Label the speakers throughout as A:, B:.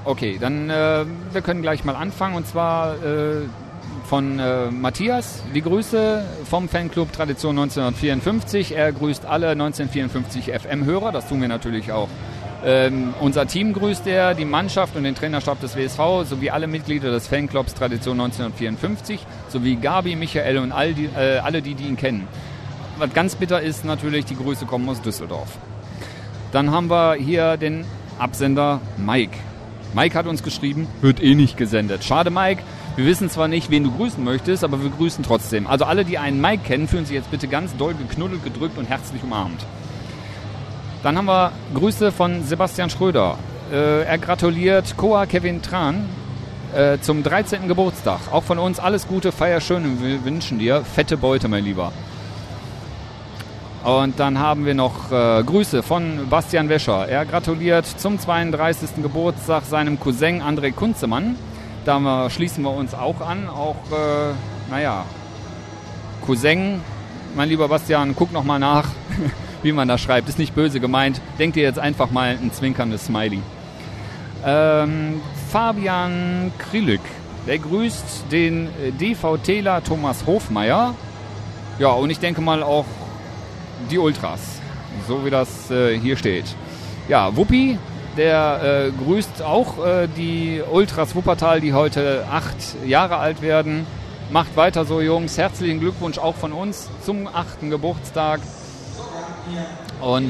A: Okay, dann wir können gleich mal anfangen und zwar von Matthias. Die Grüße vom Fanclub Tradition 1954. Er grüßt alle 1954 FM-Hörer, das tun wir natürlich auch. Unser Team grüßt er, die Mannschaft und den Trainerstab des WSV sowie alle Mitglieder des Fanclubs Tradition 1954 sowie Gabi, Michael und alle, die ihn kennen. Was ganz bitter ist natürlich, die Grüße kommen aus Düsseldorf. Dann haben wir hier den Absender Mike. Mike hat uns geschrieben, wird eh nicht gesendet. Schade, Mike. Wir wissen zwar nicht, wen du grüßen möchtest, aber wir grüßen trotzdem. Also alle, die einen Mike kennen, fühlen sich jetzt bitte ganz doll geknuddelt, gedrückt und herzlich umarmt. Dann haben wir Grüße von Sebastian Schröder. Er gratuliert Koa Kevin Tran zum 13. Geburtstag. Auch von uns alles Gute, feier schön und wir wünschen dir fette Beute, mein Lieber. Und dann haben wir noch Grüße von Bastian Wäscher. Er gratuliert zum 32. Geburtstag seinem Cousin André Kunzemann. Da schließen wir uns auch an. Auch, Cousin, mein lieber Bastian, guck nochmal nach, wie man das schreibt. Ist nicht böse gemeint. Denk dir jetzt einfach mal ein zwinkerndes Smiley. Fabian Krilük, der grüßt den DVTler Thomas Hofmeier. Ja, und ich denke mal auch die Ultras, so wie das hier steht. Ja, Wuppi, der grüßt auch die Ultras Wuppertal, die heute 8 Jahre alt werden. Macht weiter so, Jungs. Herzlichen Glückwunsch auch von uns zum 8. Geburtstag. Und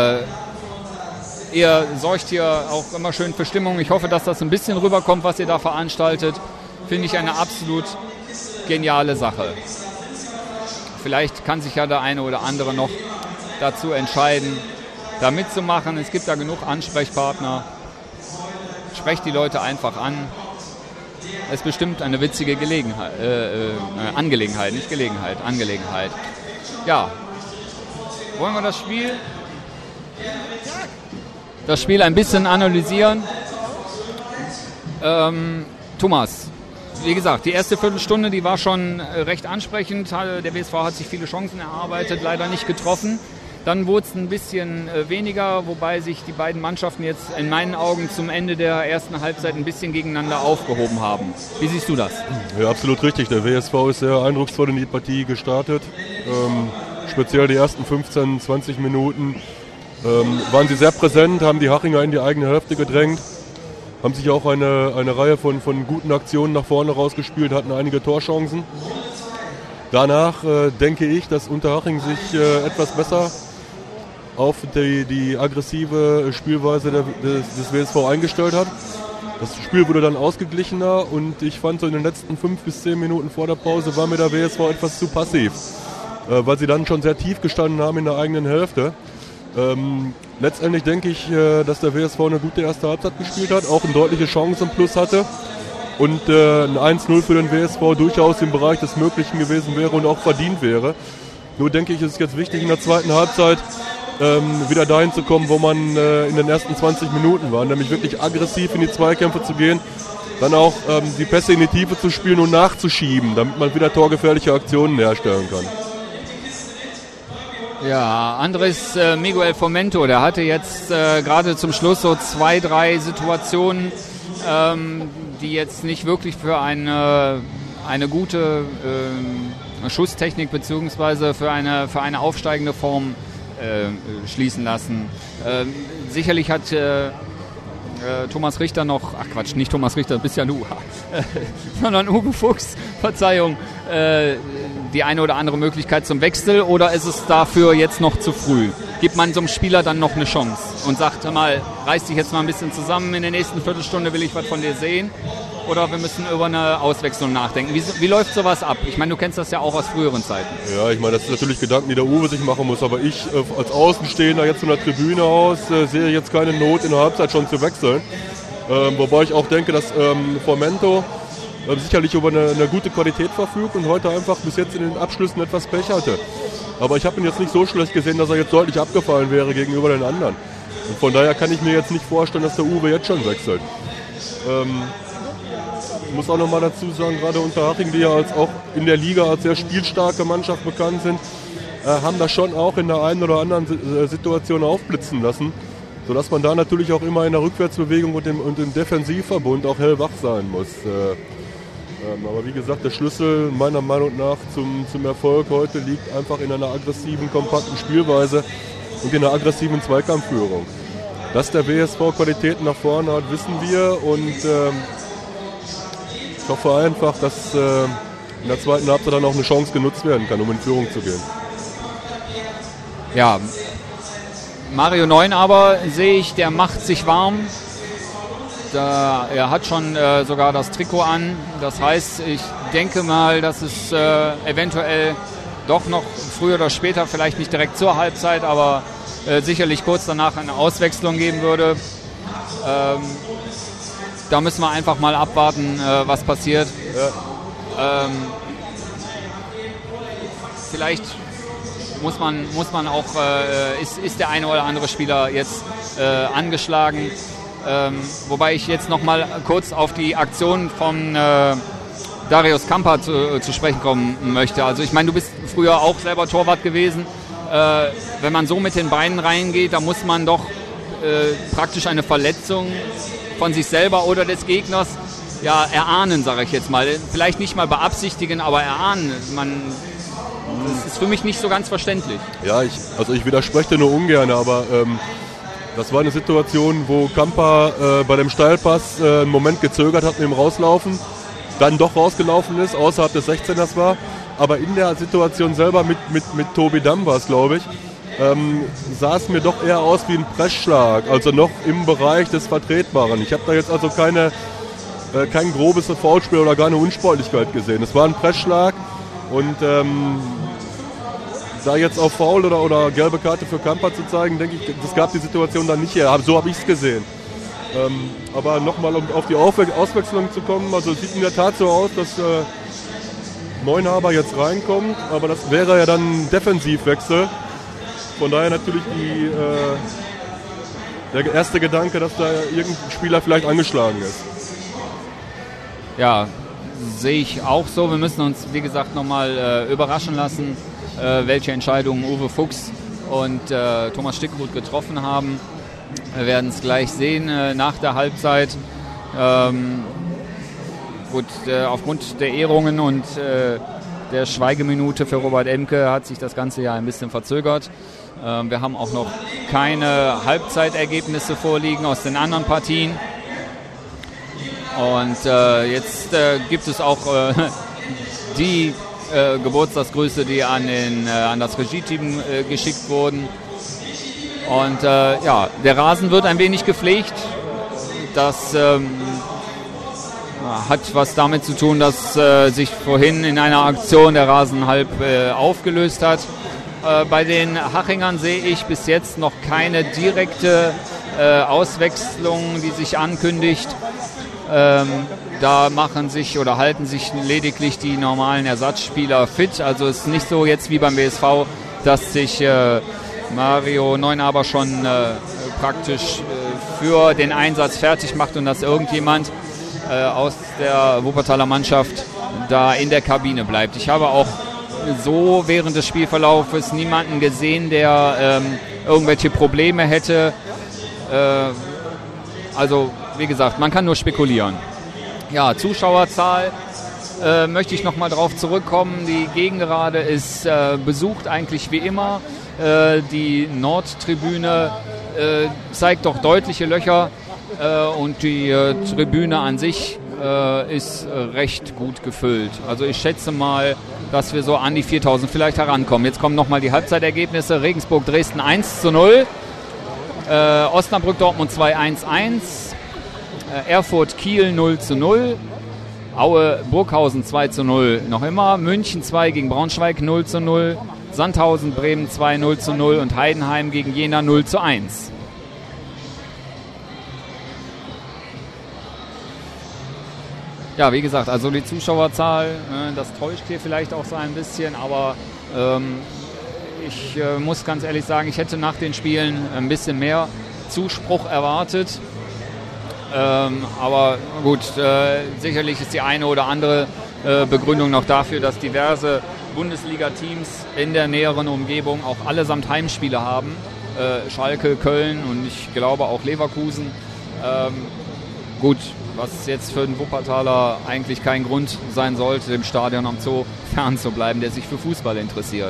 A: ihr sorgt hier auch immer schön für Stimmung. Ich hoffe, dass das ein bisschen rüberkommt, was ihr da veranstaltet. Finde ich eine absolut geniale Sache. Vielleicht kann sich ja der eine oder andere noch dazu entscheiden, da mitzumachen. Es gibt da genug Ansprechpartner. Sprecht die Leute einfach an. Es ist bestimmt eine witzige Angelegenheit. Ja, wollen wir das Spiel ein bisschen analysieren? Thomas, wie gesagt, die erste Viertelstunde, die war schon recht ansprechend. Der WSV hat sich viele Chancen erarbeitet, leider nicht getroffen. Dann wurde es ein bisschen weniger, wobei sich die beiden Mannschaften jetzt in meinen Augen zum Ende der ersten Halbzeit ein bisschen gegeneinander aufgehoben haben. Wie siehst du das?
B: Ja, absolut richtig. Der WSV ist sehr eindrucksvoll in die Partie gestartet. Speziell die ersten 15, 20 Minuten waren sie sehr präsent, haben die Hachinger in die eigene Hälfte gedrängt. Haben sich auch eine Reihe von guten Aktionen nach vorne rausgespielt, hatten einige Torchancen. Danach denke ich, dass Unterhaching sich etwas besser auf die aggressive Spielweise des WSV eingestellt hat. Das Spiel wurde dann ausgeglichener und ich fand so in den letzten 5 bis 10 Minuten vor der Pause war mir der WSV etwas zu passiv, weil sie dann schon sehr tief gestanden haben in der eigenen Hälfte. Letztendlich denke ich, dass der WSV eine gute erste Halbzeit gespielt hat, auch eine deutliche Chance im Plus hatte und ein 1-0 für den WSV durchaus im Bereich des Möglichen gewesen wäre und auch verdient wäre. Nur denke ich, ist es jetzt wichtig in der zweiten Halbzeit wieder dahin zu kommen, wo man in den ersten 20 Minuten war, nämlich wirklich aggressiv in die Zweikämpfe zu gehen, dann auch die Pässe in die Tiefe zu spielen und nachzuschieben, damit man wieder torgefährliche Aktionen herstellen kann.
A: Ja, Andres Miguel Fomento, der hatte jetzt gerade zum Schluss so 2, 3 Situationen, die jetzt nicht wirklich für eine gute Schusstechnik bzw. für eine aufsteigende Form schließen lassen. Sicherlich hat Thomas Richter noch, nicht Thomas Richter, bist ja du, sondern Uwe Fuchs, Verzeihung, die eine oder andere Möglichkeit zum Wechsel oder ist es dafür jetzt noch zu früh? Gibt man so einem Spieler dann noch eine Chance und sagt mal, reiß dich jetzt mal ein bisschen zusammen, in der nächsten Viertelstunde will ich was von dir sehen? Oder wir müssen über eine Auswechslung nachdenken. Wie läuft sowas ab? Ich meine, du kennst das ja auch aus früheren Zeiten.
B: Ja, ich meine, das sind natürlich Gedanken, die der Uwe sich machen muss. Aber ich als Außenstehender jetzt von der Tribüne aus sehe jetzt keine Not, in der Halbzeit schon zu wechseln. Wobei ich auch denke, dass Fomento sicherlich über eine gute Qualität verfügt und heute einfach bis jetzt in den Abschlüssen etwas Pech hatte. Aber ich habe ihn jetzt nicht so schlecht gesehen, dass er jetzt deutlich abgefallen wäre gegenüber den anderen. Und von daher kann ich mir jetzt nicht vorstellen, dass der Uwe jetzt schon wechselt. Ich muss auch nochmal dazu sagen, gerade Unterhaching, die ja auch in der Liga als sehr spielstarke Mannschaft bekannt sind, haben das schon auch in der einen oder anderen Situation aufblitzen lassen. sodass man da natürlich auch immer in der Rückwärtsbewegung und im Defensivverbund auch hellwach sein muss. Aber wie gesagt, der Schlüssel meiner Meinung nach zum Erfolg heute liegt einfach in einer aggressiven, kompakten Spielweise und in einer aggressiven Zweikampfführung. Dass der WSV Qualitäten nach vorne hat, wissen wir, und ich hoffe einfach, dass in der zweiten Halbzeit dann auch eine Chance genutzt werden kann, um in Führung zu gehen.
A: Ja, Mario Neunaber sehe ich, der macht sich warm. Er hat schon sogar das Trikot an. Das heißt, ich denke mal, dass es eventuell doch noch früher oder später, vielleicht nicht direkt zur Halbzeit, aber sicherlich kurz danach eine Auswechslung geben würde. Da müssen wir einfach mal abwarten, was passiert. Ja. Vielleicht muss man auch, ist der eine oder andere Spieler jetzt angeschlagen. Wobei ich jetzt noch mal kurz auf die Aktion von Darius Kamper zu sprechen kommen möchte. Also ich meine, du bist früher auch selber Torwart gewesen. Wenn man so mit den Beinen reingeht, da muss man doch praktisch eine Verletzung von sich selber oder des Gegners erahnen, sage ich jetzt mal. Vielleicht nicht mal beabsichtigen, aber erahnen. Das ist für mich nicht so ganz verständlich. Ja, ich
B: widerspreche nur ungern, aber das war eine Situation, wo Kamper bei dem Steilpass einen Moment gezögert hat mit dem Rauslaufen, dann doch rausgelaufen ist, außerhalb des 16ers war. Aber in der Situation selber mit Tobi Damm war es, glaube ich, sah es mir doch eher aus wie ein Pressschlag, also noch im Bereich des Vertretbaren. Ich habe da jetzt also kein grobes Foulspiel oder gar eine Unsportlichkeit gesehen. Es war ein Pressschlag und da jetzt auf Foul oder gelbe Karte für Kamper zu zeigen, denke ich, das gab die Situation dann nicht her. So habe ich es gesehen. Aber nochmal, um auf die Auswechslung zu kommen, also es sieht in der Tat so aus, dass Neunaber jetzt reinkommt, aber das wäre ja dann ein Defensivwechsel. Von daher natürlich der erste Gedanke, dass da irgendein Spieler vielleicht angeschlagen ist.
A: Ja, sehe ich auch so. Wir müssen uns, wie gesagt, nochmal überraschen lassen, welche Entscheidungen Uwe Fuchs und Thomas Stickrut getroffen haben. Wir werden es gleich sehen nach der Halbzeit. Aufgrund der Ehrungen und der Schweigeminute für Robert Emke hat sich das Ganze ja ein bisschen verzögert. Wir haben auch noch keine Halbzeitergebnisse vorliegen aus den anderen Partien. Und jetzt gibt es auch die Geburtstagsgrüße, die an das Regie-Team geschickt wurden. Und der Rasen wird ein wenig gepflegt. Das hat was damit zu tun, dass sich vorhin in einer Aktion der Rasen halb aufgelöst hat. Bei den Hachingern sehe ich bis jetzt noch keine direkte Auswechslung, die sich ankündigt. Da halten sich lediglich die normalen Ersatzspieler fit. Also es ist nicht so jetzt wie beim WSV, dass sich Mario Neunaber schon praktisch für den Einsatz fertig macht und dass irgendjemand aus der Wuppertaler Mannschaft da in der Kabine bleibt. Ich habe auch so während des Spielverlaufes niemanden gesehen, der irgendwelche Probleme hätte. Also wie gesagt, man kann nur spekulieren. Ja, Zuschauerzahl möchte ich nochmal drauf zurückkommen. Die Gegengerade ist besucht eigentlich wie immer. Die Nordtribüne zeigt doch deutliche Löcher und die Tribüne an sich ist recht gut gefüllt. Also ich schätze mal, dass wir so an die 4000 vielleicht herankommen. Jetzt kommen nochmal die Halbzeitergebnisse. Regensburg Dresden 1:0, Osnabrück Dortmund 2:1, Erfurt Kiel 0:0, Aue Burghausen 2:0 noch immer, München 2 gegen Braunschweig 0:0, Sandhausen Bremen 2 0:0 und Heidenheim gegen Jena 0:1. Ja, wie gesagt, also die Zuschauerzahl, das täuscht hier vielleicht auch so ein bisschen, aber ich muss ganz ehrlich sagen, ich hätte nach den Spielen ein bisschen mehr Zuspruch erwartet. Aber gut, sicherlich ist die eine oder andere Begründung noch dafür, dass diverse Bundesliga-Teams in der näheren Umgebung auch allesamt Heimspiele haben. Schalke, Köln und ich glaube auch Leverkusen. Gut, was jetzt für den Wuppertaler eigentlich kein Grund sein sollte, dem Stadion am Zoo fernzubleiben, der sich für Fußball interessiert.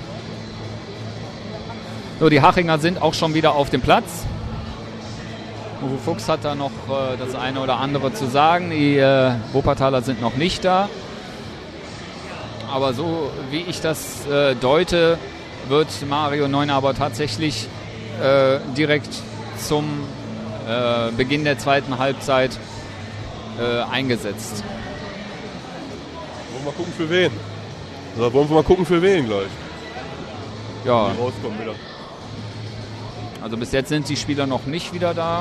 A: So, die Hachinger sind auch schon wieder auf dem Platz. Uwe Fuchs hat da noch das eine oder andere zu sagen. Die Wuppertaler sind noch nicht da. Aber so wie ich das deute, wird Mario Neunaber tatsächlich direkt zum Beginn der zweiten Halbzeit eingesetzt.
B: Wollen wir mal gucken für wen? Oder wollen wir mal gucken für wen gleich?
A: Ja.
B: Die rauskommen wieder.
A: Also bis jetzt sind die Spieler noch nicht wieder da.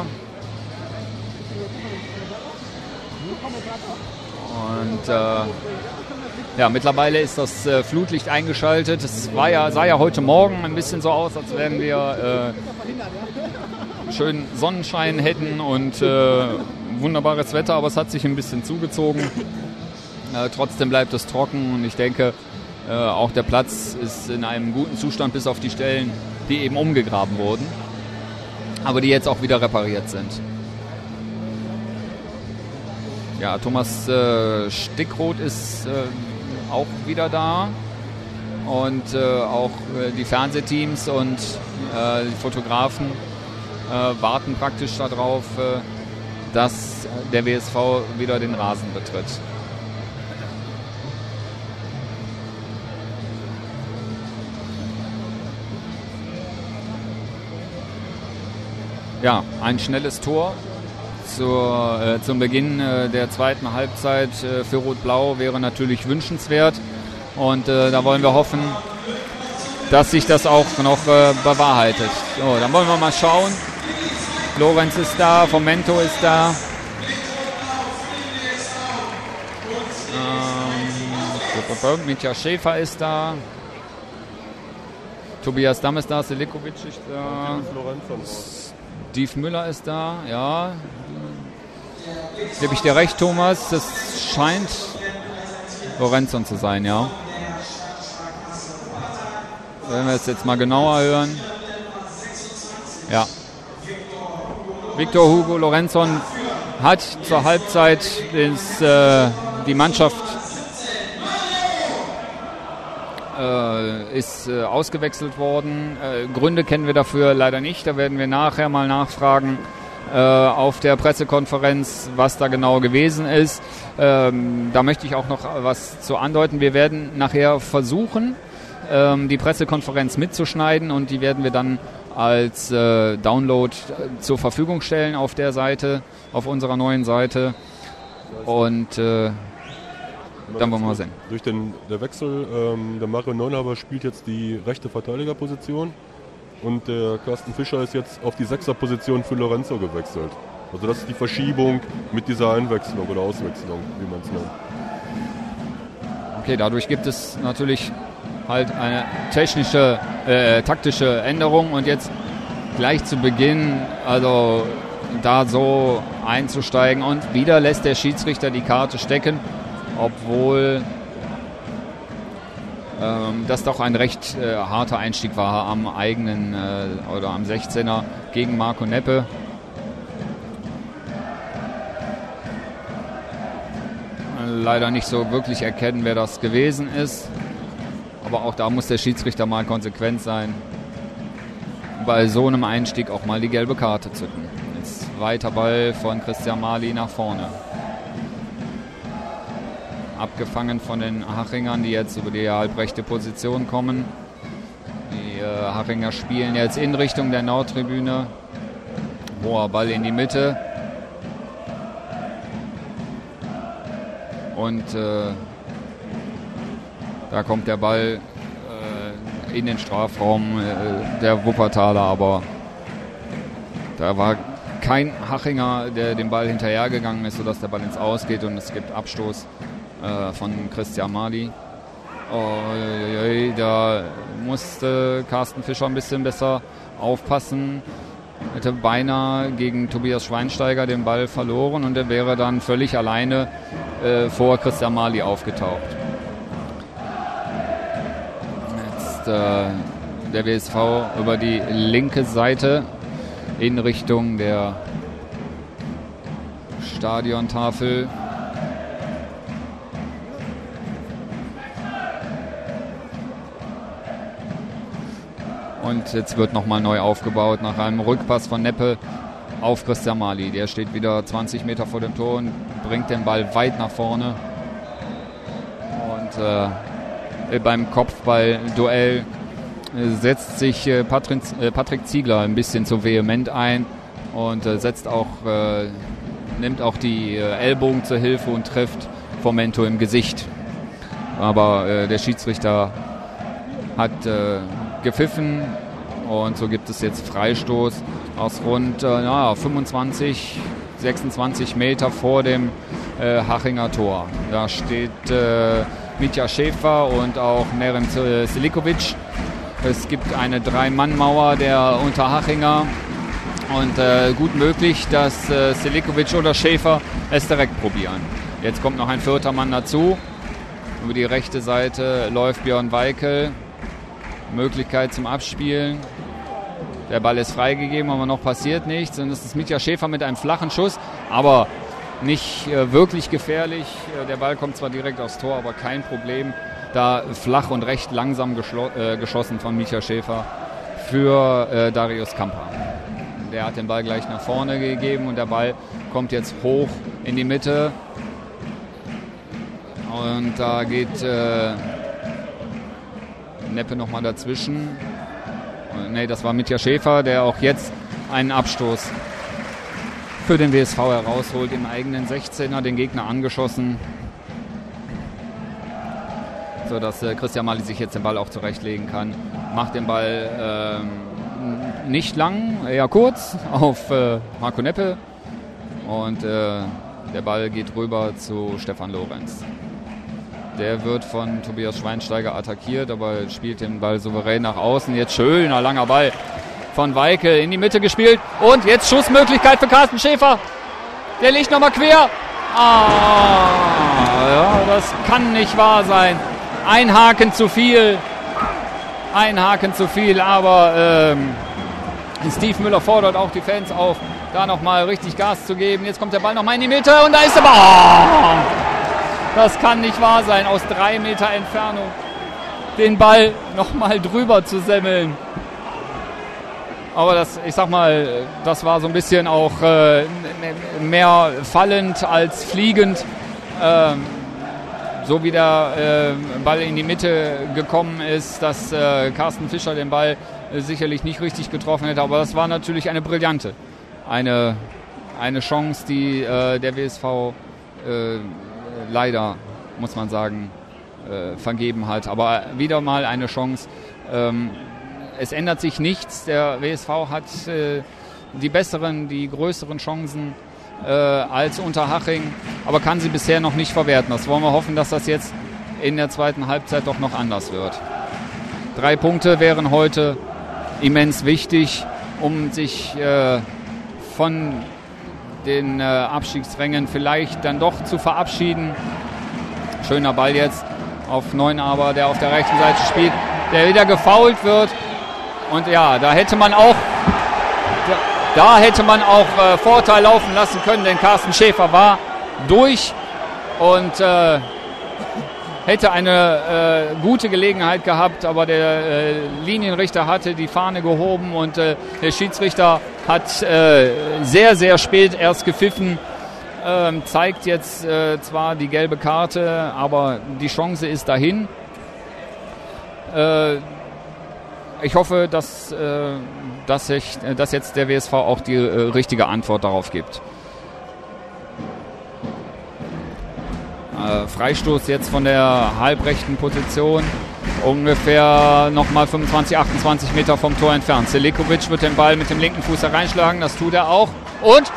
A: Und ja, mittlerweile ist das Flutlicht eingeschaltet. Es sah ja heute Morgen ein bisschen so aus, als wären wir schön Sonnenschein hätten und wunderbares Wetter, aber es hat sich ein bisschen zugezogen. Trotzdem bleibt es trocken und ich denke, auch der Platz ist in einem guten Zustand, bis auf die Stellen, die eben umgegraben wurden, aber die jetzt auch wieder repariert sind. Ja, Thomas Stickroth ist auch wieder da und auch die Fernsehteams und die Fotografen warten praktisch darauf, dass der WSV wieder den Rasen betritt. Ja, ein schnelles Tor zum Beginn der zweiten Halbzeit für Rot-Blau wäre natürlich wünschenswert. Und da wollen wir hoffen, dass sich das auch noch bewahrheitet. So, dann wollen wir mal schauen. Lorenz ist da, Fomento ist da. Mitja Schäfer ist da. Tobias Damm ist da, Selikovic ist da. Steve Müller ist da, ja. Gebe ich dir recht, Thomas. Das scheint Lorenzon zu sein, ja. Wenn wir es jetzt mal genauer hören. Ja. Victor Hugo Lorenzon hat zur Halbzeit die Mannschaft ist ausgewechselt worden. Gründe kennen wir dafür leider nicht. Da werden wir nachher mal nachfragen auf der Pressekonferenz, was da genau gewesen ist. Da möchte ich auch noch was zu andeuten. Wir werden nachher versuchen, die Pressekonferenz mitzuschneiden und die werden wir dann als Download zur Verfügung stellen auf der Seite, auf unserer neuen Seite. Und dann wollen wir mal sehen.
B: Durch der Wechsel, der Mario Neunaber spielt jetzt die rechte Verteidigerposition und der Carsten Fischer ist jetzt auf die Sechserposition für Lorenzo gewechselt. Also das ist die Verschiebung mit dieser Einwechslung oder Auswechslung, wie man es nennt.
A: Okay, dadurch gibt es natürlich halt eine taktische Änderung und jetzt gleich zu Beginn, also da so einzusteigen und wieder lässt der Schiedsrichter die Karte stecken, obwohl das doch ein recht harter Einstieg war am eigenen oder am 16er gegen Marco Neppe. Leider nicht so wirklich erkennen, wer das gewesen ist. Aber auch da muss der Schiedsrichter mal konsequent sein. Bei so einem Einstieg auch mal die gelbe Karte zücken. Jetzt weiter Ball von Christian Mali nach vorne. Abgefangen von den Hachingern, die jetzt über die halbrechte Position kommen. Die Hachinger spielen jetzt in Richtung der Nordtribüne. Hoher Ball in die Mitte. Und da kommt der Ball in den Strafraum der Wuppertaler, aber da war kein Hachinger, der dem Ball hinterhergegangen ist, sodass der Ball ins Aus geht und es gibt Abstoß von Christian Mali. Da musste Carsten Fischer ein bisschen besser aufpassen. Hätte beinahe gegen Tobias Schweinsteiger den Ball verloren und er wäre dann völlig alleine vor Christian Mali aufgetaucht. Jetzt der WSV über die linke Seite in Richtung der Stadiontafel. Und jetzt wird nochmal neu aufgebaut nach einem Rückpass von Neppe auf Christian Mali. Der steht wieder 20 Meter vor dem Tor und bringt den Ball weit nach vorne. Und beim Kopfballduell setzt sich Patrick Ziegler ein bisschen zu vehement ein und nimmt auch die Ellbogen zur Hilfe und trifft Fomento im Gesicht. Aber der Schiedsrichter hat gepfiffen und so gibt es jetzt Freistoß aus rund 25, 26 Meter vor dem Hachinger Tor. Da steht Mitja Schäfer und auch Nerem Selikovic. Es gibt eine 3-Mann-Mauer der Unterhachinger und gut möglich, dass Selikovic oder Schäfer es direkt probieren. Jetzt kommt noch ein 4. Mann dazu. Über die rechte Seite läuft Björn Weikel. Möglichkeit zum Abspielen. Der Ball ist freigegeben, aber noch passiert nichts. Und es ist Mitja Schäfer mit einem flachen Schuss, aber nicht wirklich gefährlich. Der Ball kommt zwar direkt aufs Tor, aber kein Problem. Da flach und recht langsam geschossen von Mitja Schäfer für Darius Kamper. Der hat den Ball gleich nach vorne gegeben und der Ball kommt jetzt hoch in die Mitte. Und da geht Neppe nochmal dazwischen. Ne, das war Mitja Schäfer, der auch jetzt einen Abstoß für den WSV herausholt. Im eigenen 16er den Gegner angeschossen. So dass Christian Mali sich jetzt den Ball auch zurechtlegen kann. Macht den Ball nicht lang, eher kurz auf Marco Neppe. Und der Ball geht rüber zu Stefan Lorenz. Der wird von Tobias Schweinsteiger attackiert, aber spielt den Ball souverän nach außen. Jetzt schöner langer Ball von Weikel in die Mitte gespielt. Und jetzt Schussmöglichkeit für Carsten Schäfer. Der liegt nochmal quer. Ja, das kann nicht wahr sein. Ein Haken zu viel. Aber Steve Müller fordert auch die Fans auf, da nochmal richtig Gas zu geben. Jetzt kommt der Ball nochmal in die Mitte und da ist der Ball. Das kann nicht wahr sein, aus 3 Meter Entfernung den Ball nochmal drüber zu semmeln. Aber das war so ein bisschen auch mehr fallend als fliegend. So wie der Ball in die Mitte gekommen ist, dass Carsten Fischer den Ball sicherlich nicht richtig getroffen hätte. Aber das war natürlich eine brillante, eine Chance, die der WSV leider, muss man sagen, vergeben hat. Aber wieder mal eine Chance. Es ändert sich nichts. Der WSV hat die besseren, die größeren Chancen als Unterhaching, aber kann sie bisher noch nicht verwerten. Das wollen wir hoffen, dass das jetzt in der zweiten Halbzeit doch noch anders wird. 3 Punkte wären heute immens wichtig, um sich von den Abstiegsrängen vielleicht dann doch zu verabschieden. Schöner Ball jetzt auf Neunaber, der auf der rechten Seite spielt, der wieder gefoult wird. Und ja, da hätte man auch Vorteil laufen lassen können, denn Carsten Schäfer war durch und hätte eine gute Gelegenheit gehabt, aber der Linienrichter hatte die Fahne gehoben und der Schiedsrichter hat sehr, sehr spät erst gepfiffen, zeigt jetzt zwar die gelbe Karte, aber die Chance ist dahin. Ich hoffe, dass jetzt der WSV auch die richtige Antwort darauf gibt. Freistoß jetzt von der halbrechten Position, ungefähr nochmal 25, 28 Meter vom Tor entfernt. Selikovic wird den Ball mit dem linken Fuß hereinschlagen, das tut er auch. Und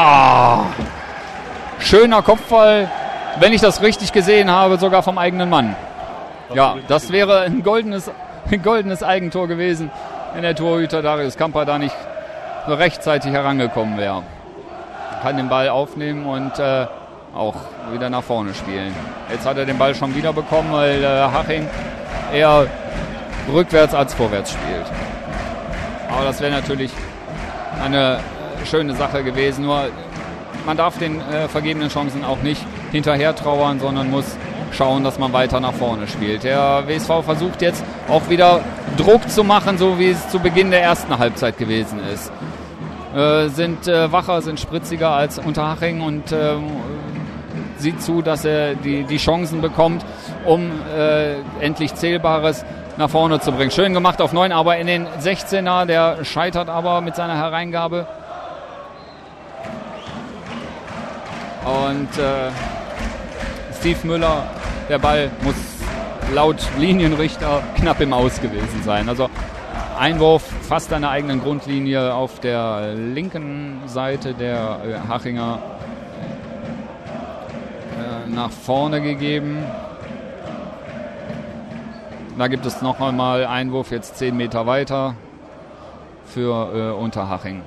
A: schöner Kopfball, wenn ich das richtig gesehen habe, sogar vom eigenen Mann. Ja, das wäre ein goldenes Eigentor gewesen, wenn der Torhüter Darius Kamper da nicht so rechtzeitig herangekommen wäre. Kann den Ball aufnehmen und auch wieder nach vorne spielen. Jetzt hat er den Ball schon wieder bekommen, weil Haching eher rückwärts als vorwärts spielt. Aber das wäre natürlich eine schöne Sache gewesen. Nur man darf den vergebenen Chancen auch nicht hinterher trauern, sondern muss schauen, dass man weiter nach vorne spielt. Der WSV versucht jetzt auch wieder Druck zu machen, so wie es zu Beginn der ersten Halbzeit gewesen ist. Sind wacher, sind spritziger als Unterhaching und sieht zu, dass er die Chancen bekommt, um endlich Zählbares nach vorne zu bringen. Schön gemacht auf 9, aber in den 16er, der scheitert aber mit seiner Hereingabe. Und Steve Müller, der Ball muss laut Linienrichter knapp im Aus gewesen sein. Also Einwurf fast an der eigenen Grundlinie auf der linken Seite der Hachinger nach vorne gegeben. Da gibt es noch einmal Einwurf, jetzt 10 Meter weiter für Unterhaching.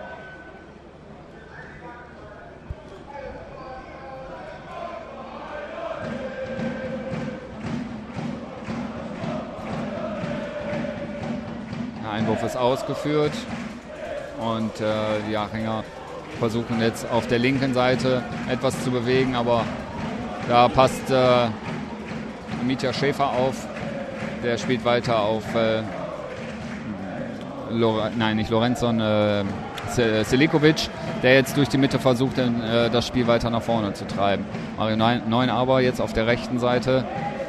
A: Der Einwurf ist ausgeführt und die Hachinger versuchen jetzt auf der linken Seite etwas zu bewegen, aber da passt Mitja Schäfer auf. Der spielt weiter auf Selikovic, der jetzt durch die Mitte versucht, das Spiel weiter nach vorne zu treiben. Mario Neunaber jetzt auf der rechten Seite.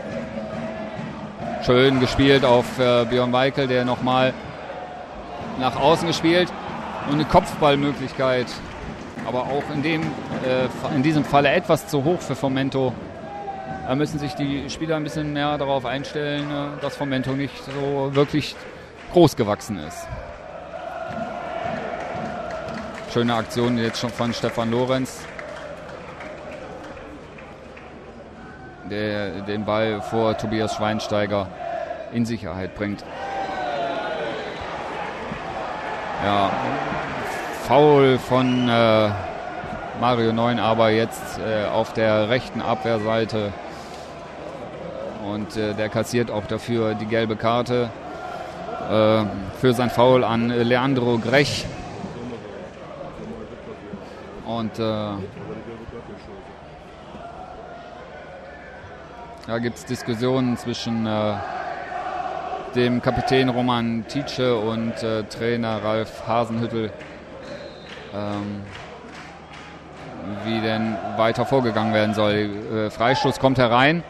A: Schön gespielt auf Björn Weikel, der nochmal nach außen gespielt. Und eine Kopfballmöglichkeit, aber auch in diesem Falle etwas zu hoch für Fomento. Da müssen sich die Spieler ein bisschen mehr darauf einstellen, dass Fomento nicht so wirklich groß gewachsen ist. Schöne Aktion jetzt schon von Stefan Lorenz, der den Ball vor Tobias Schweinsteiger in Sicherheit bringt. Ja, Foul von Mario Neunaber jetzt auf der rechten Abwehrseite. Und der kassiert auch dafür die gelbe Karte für sein Foul an Leandro Grech. Und da gibt es Diskussionen zwischen dem Kapitän Roman Tietsche und Trainer Ralf Hasenhüttl, wie denn weiter vorgegangen werden soll. Freistoß kommt herein.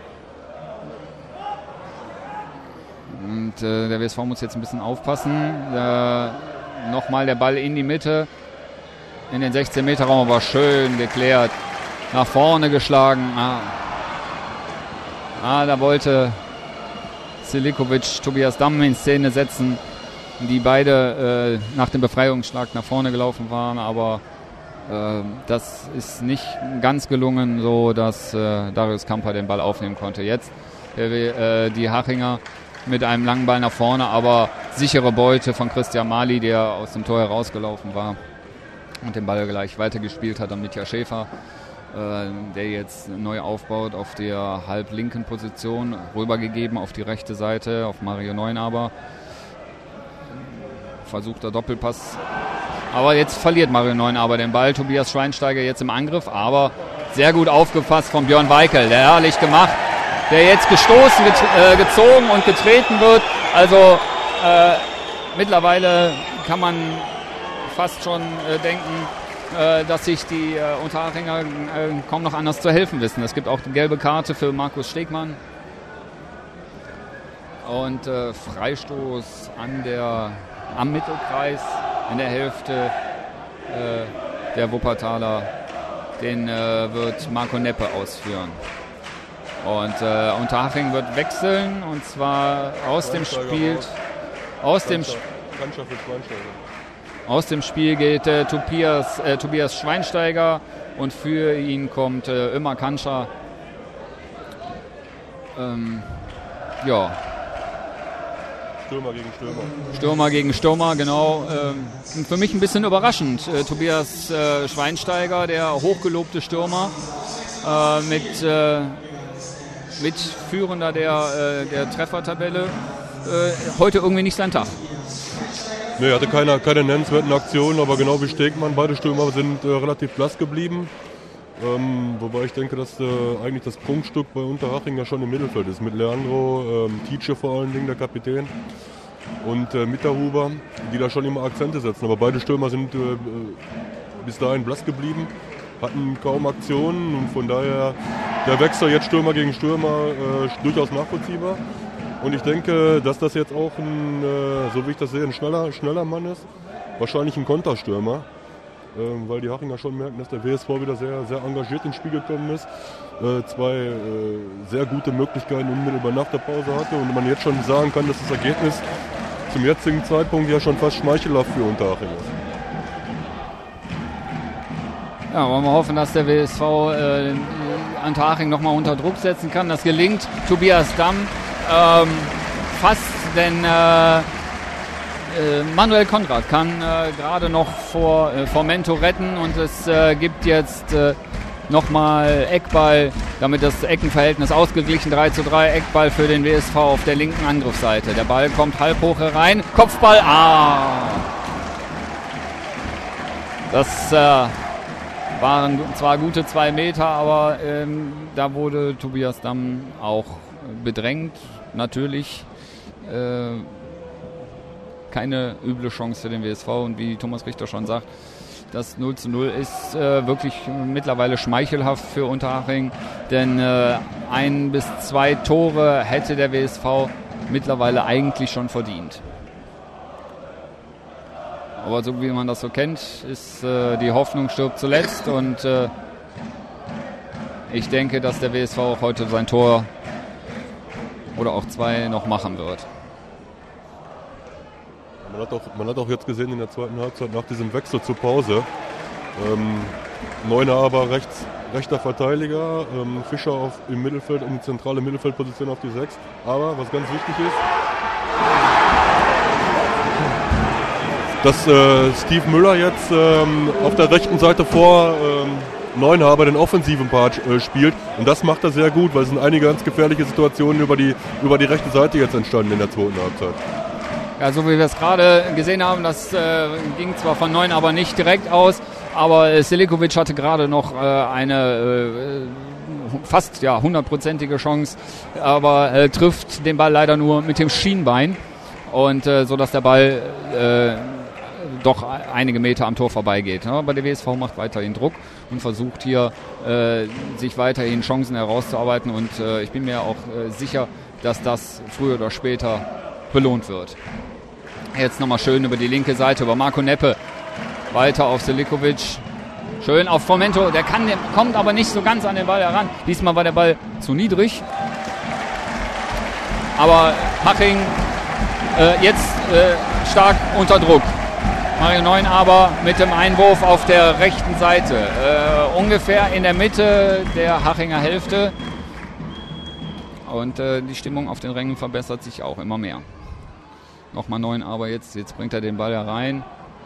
A: Und der WSV muss jetzt ein bisschen aufpassen. Nochmal der Ball in die Mitte, in den 16-Meter-Raum, aber schön geklärt. Nach vorne geschlagen. Da wollte Selikovic Tobias Damm in Szene setzen, die beide nach dem Befreiungsschlag nach vorne gelaufen waren, aber das ist nicht ganz gelungen, so dass Darius Kamper den Ball aufnehmen konnte. Jetzt die Hachinger mit einem langen Ball nach vorne, aber sichere Beute von Christian Mali, der aus dem Tor herausgelaufen war und den Ball gleich weitergespielt hat an Mitja Schäfer, der jetzt neu aufbaut auf der halblinken Position, rübergegeben auf die rechte Seite, auf Mario Neunaber. Versuchter Doppelpass, aber jetzt verliert Mario Neunaber den Ball. Tobias Schweinsteiger jetzt im Angriff, aber sehr gut aufgepasst von Björn Weikel, der herrlich gemacht, der jetzt gestoßen, gezogen und getreten wird. Also mittlerweile kann man fast schon denken, dass sich die Unterhachinger kaum noch anders zu helfen wissen. Es gibt auch die gelbe Karte für Markus Stegmann. Und Freistoß am Mittelkreis in der Hälfte der Wuppertaler. Den wird Marco Neppe ausführen. Und Unterhaching wird wechseln, und zwar aus dem Spiel. Aus dem Spiel geht Tobias Schweinsteiger, und für ihn kommt Ömer Kanscha. Stürmer gegen Stürmer, genau. Für mich ein bisschen überraschend. Tobias Schweinsteiger, der hochgelobte Stürmer, Mitführender der Treffertabelle, heute irgendwie nicht sein Tag.
B: Ne, er hatte keine nennenswerten Aktionen, aber genau wie Stegmann, beide Stürmer sind relativ blass geblieben. Wobei ich denke, dass eigentlich das Prunkstück bei Unterhaching ja schon im Mittelfeld ist. Mit Leandro, Tietje vor allen Dingen, der Kapitän, und Mitterhuber, die da schon immer Akzente setzen. Aber beide Stürmer sind bis dahin blass geblieben, hatten kaum Aktionen und von daher der Wechsel jetzt Stürmer gegen Stürmer durchaus nachvollziehbar. Und ich denke, dass das jetzt auch so wie ich das sehe, ein schneller Mann ist. Wahrscheinlich ein Konterstürmer, weil die Hachinger schon merken, dass der WSV wieder sehr, sehr engagiert ins Spiel gekommen ist. Zwei sehr gute Möglichkeiten unmittelbar nach der Pause hatte und man jetzt schon sagen kann, dass das Ergebnis zum jetzigen Zeitpunkt ja schon fast schmeichelhaft für Unterhaching ist.
A: Ja, wollen wir hoffen, dass der WSV Unterhaching nochmal unter Druck setzen kann. Das gelingt Tobias Damm fast, denn Manuel Konrad kann gerade noch vor Mento retten und es gibt jetzt nochmal Eckball, damit das Eckenverhältnis ausgeglichen, 3:3, Eckball für den WSV auf der linken Angriffsseite. Der Ball kommt halb hoch herein, Kopfball, Das waren zwar gute 2 Meter, aber da wurde Tobias Damm auch bedrängt. Natürlich keine üble Chance für den WSV und wie Thomas Richter schon sagt, das 0:0 ist wirklich mittlerweile schmeichelhaft für Unterhaching, denn 1 bis 2 Tore hätte der WSV mittlerweile eigentlich schon verdient. Aber so wie man das so kennt, ist die Hoffnung stirbt zuletzt und ich denke, dass der WSV auch heute sein Tor oder auch 2 noch machen wird.
B: Man hat auch jetzt gesehen in der zweiten Halbzeit nach diesem Wechsel zur Pause, Neuner aber rechter Verteidiger, Fischer im Mittelfeld, in die zentrale Mittelfeldposition auf die 6. Aber was ganz wichtig ist, dass Steve Müller jetzt auf der rechten Seite vor Neuenhaber den offensiven Part spielt. Und das macht er sehr gut, weil es sind einige ganz gefährliche Situationen über die rechte Seite jetzt entstanden in der zweiten Halbzeit.
A: Ja, so wie wir es gerade gesehen haben, das ging zwar von Neuenhaber nicht direkt aus, aber Selikovic hatte gerade noch eine fast 100%ige Chance, aber trifft den Ball leider nur mit dem Schienbein und so dass der Ball doch einige Meter am Tor vorbeigeht. Aber der WSV macht weiterhin Druck und versucht hier sich weiterhin Chancen herauszuarbeiten und ich bin mir auch sicher, dass das früher oder später belohnt wird. Jetzt nochmal schön über die linke Seite, über Marco Neppe. Weiter auf Selikovic. Schön auf Fomento. Der kommt aber nicht so ganz an den Ball heran. Diesmal war der Ball zu niedrig. Aber Haching jetzt stark unter Druck. Mario Neuenhaber mit dem Einwurf auf der rechten Seite. Ungefähr in der Mitte der Hachinger Hälfte. Und die Stimmung auf den Rängen verbessert sich auch immer mehr. Nochmal Neuenhaber jetzt bringt er den Ball herein.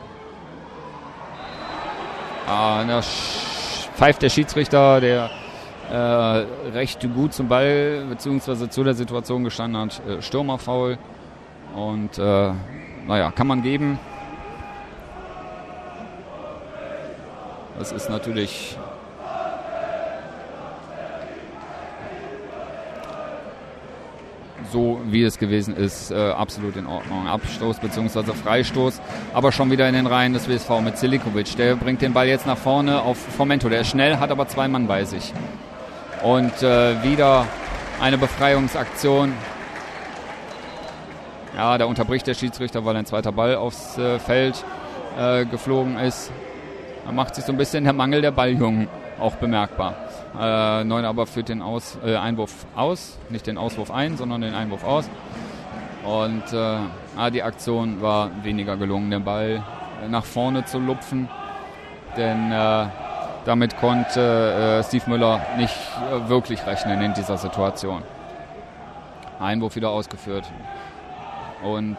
A: Da pfeift der Schiedsrichter, der recht gut zum Ball bzw. zu der Situation gestanden hat, Stürmerfoul. Und kann man geben. Das ist natürlich so, wie es gewesen ist, absolut in Ordnung. Abstoß bzw. Freistoß, aber schon wieder in den Reihen des WSV mit Selikovic. Der bringt den Ball jetzt nach vorne auf Fomento. Der ist schnell, hat aber 2 Mann bei sich. Und wieder eine Befreiungsaktion. Ja, da unterbricht der Schiedsrichter, weil ein zweiter Ball aufs Feld geflogen ist. Da macht sich so ein bisschen der Mangel der Balljungen auch bemerkbar. Neuenhaber führt den Einwurf aus, nicht den Auswurf ein, sondern den Einwurf aus. Und die Aktion war weniger gelungen, den Ball nach vorne zu lupfen, denn damit konnte Steve Müller nicht wirklich rechnen in dieser Situation. Einwurf wieder ausgeführt und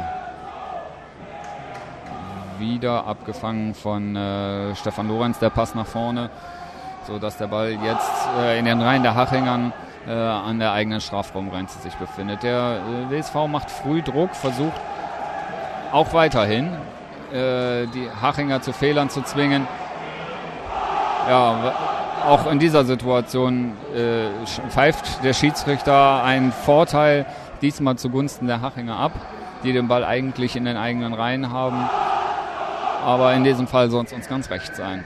A: wieder abgefangen von Stefan Lorenz, der Pass nach vorne, so dass der Ball jetzt in den Reihen der Hachingern an der eigenen Strafraumgrenze sich befindet. Der WSV macht früh Druck, versucht auch weiterhin die Hachinger zu Fehlern zu zwingen. Ja, auch in dieser Situation pfeift der Schiedsrichter einen Vorteil, diesmal zugunsten der Hachinger ab, die den Ball eigentlich in den eigenen Reihen haben. Aber in diesem Fall soll es uns ganz recht sein.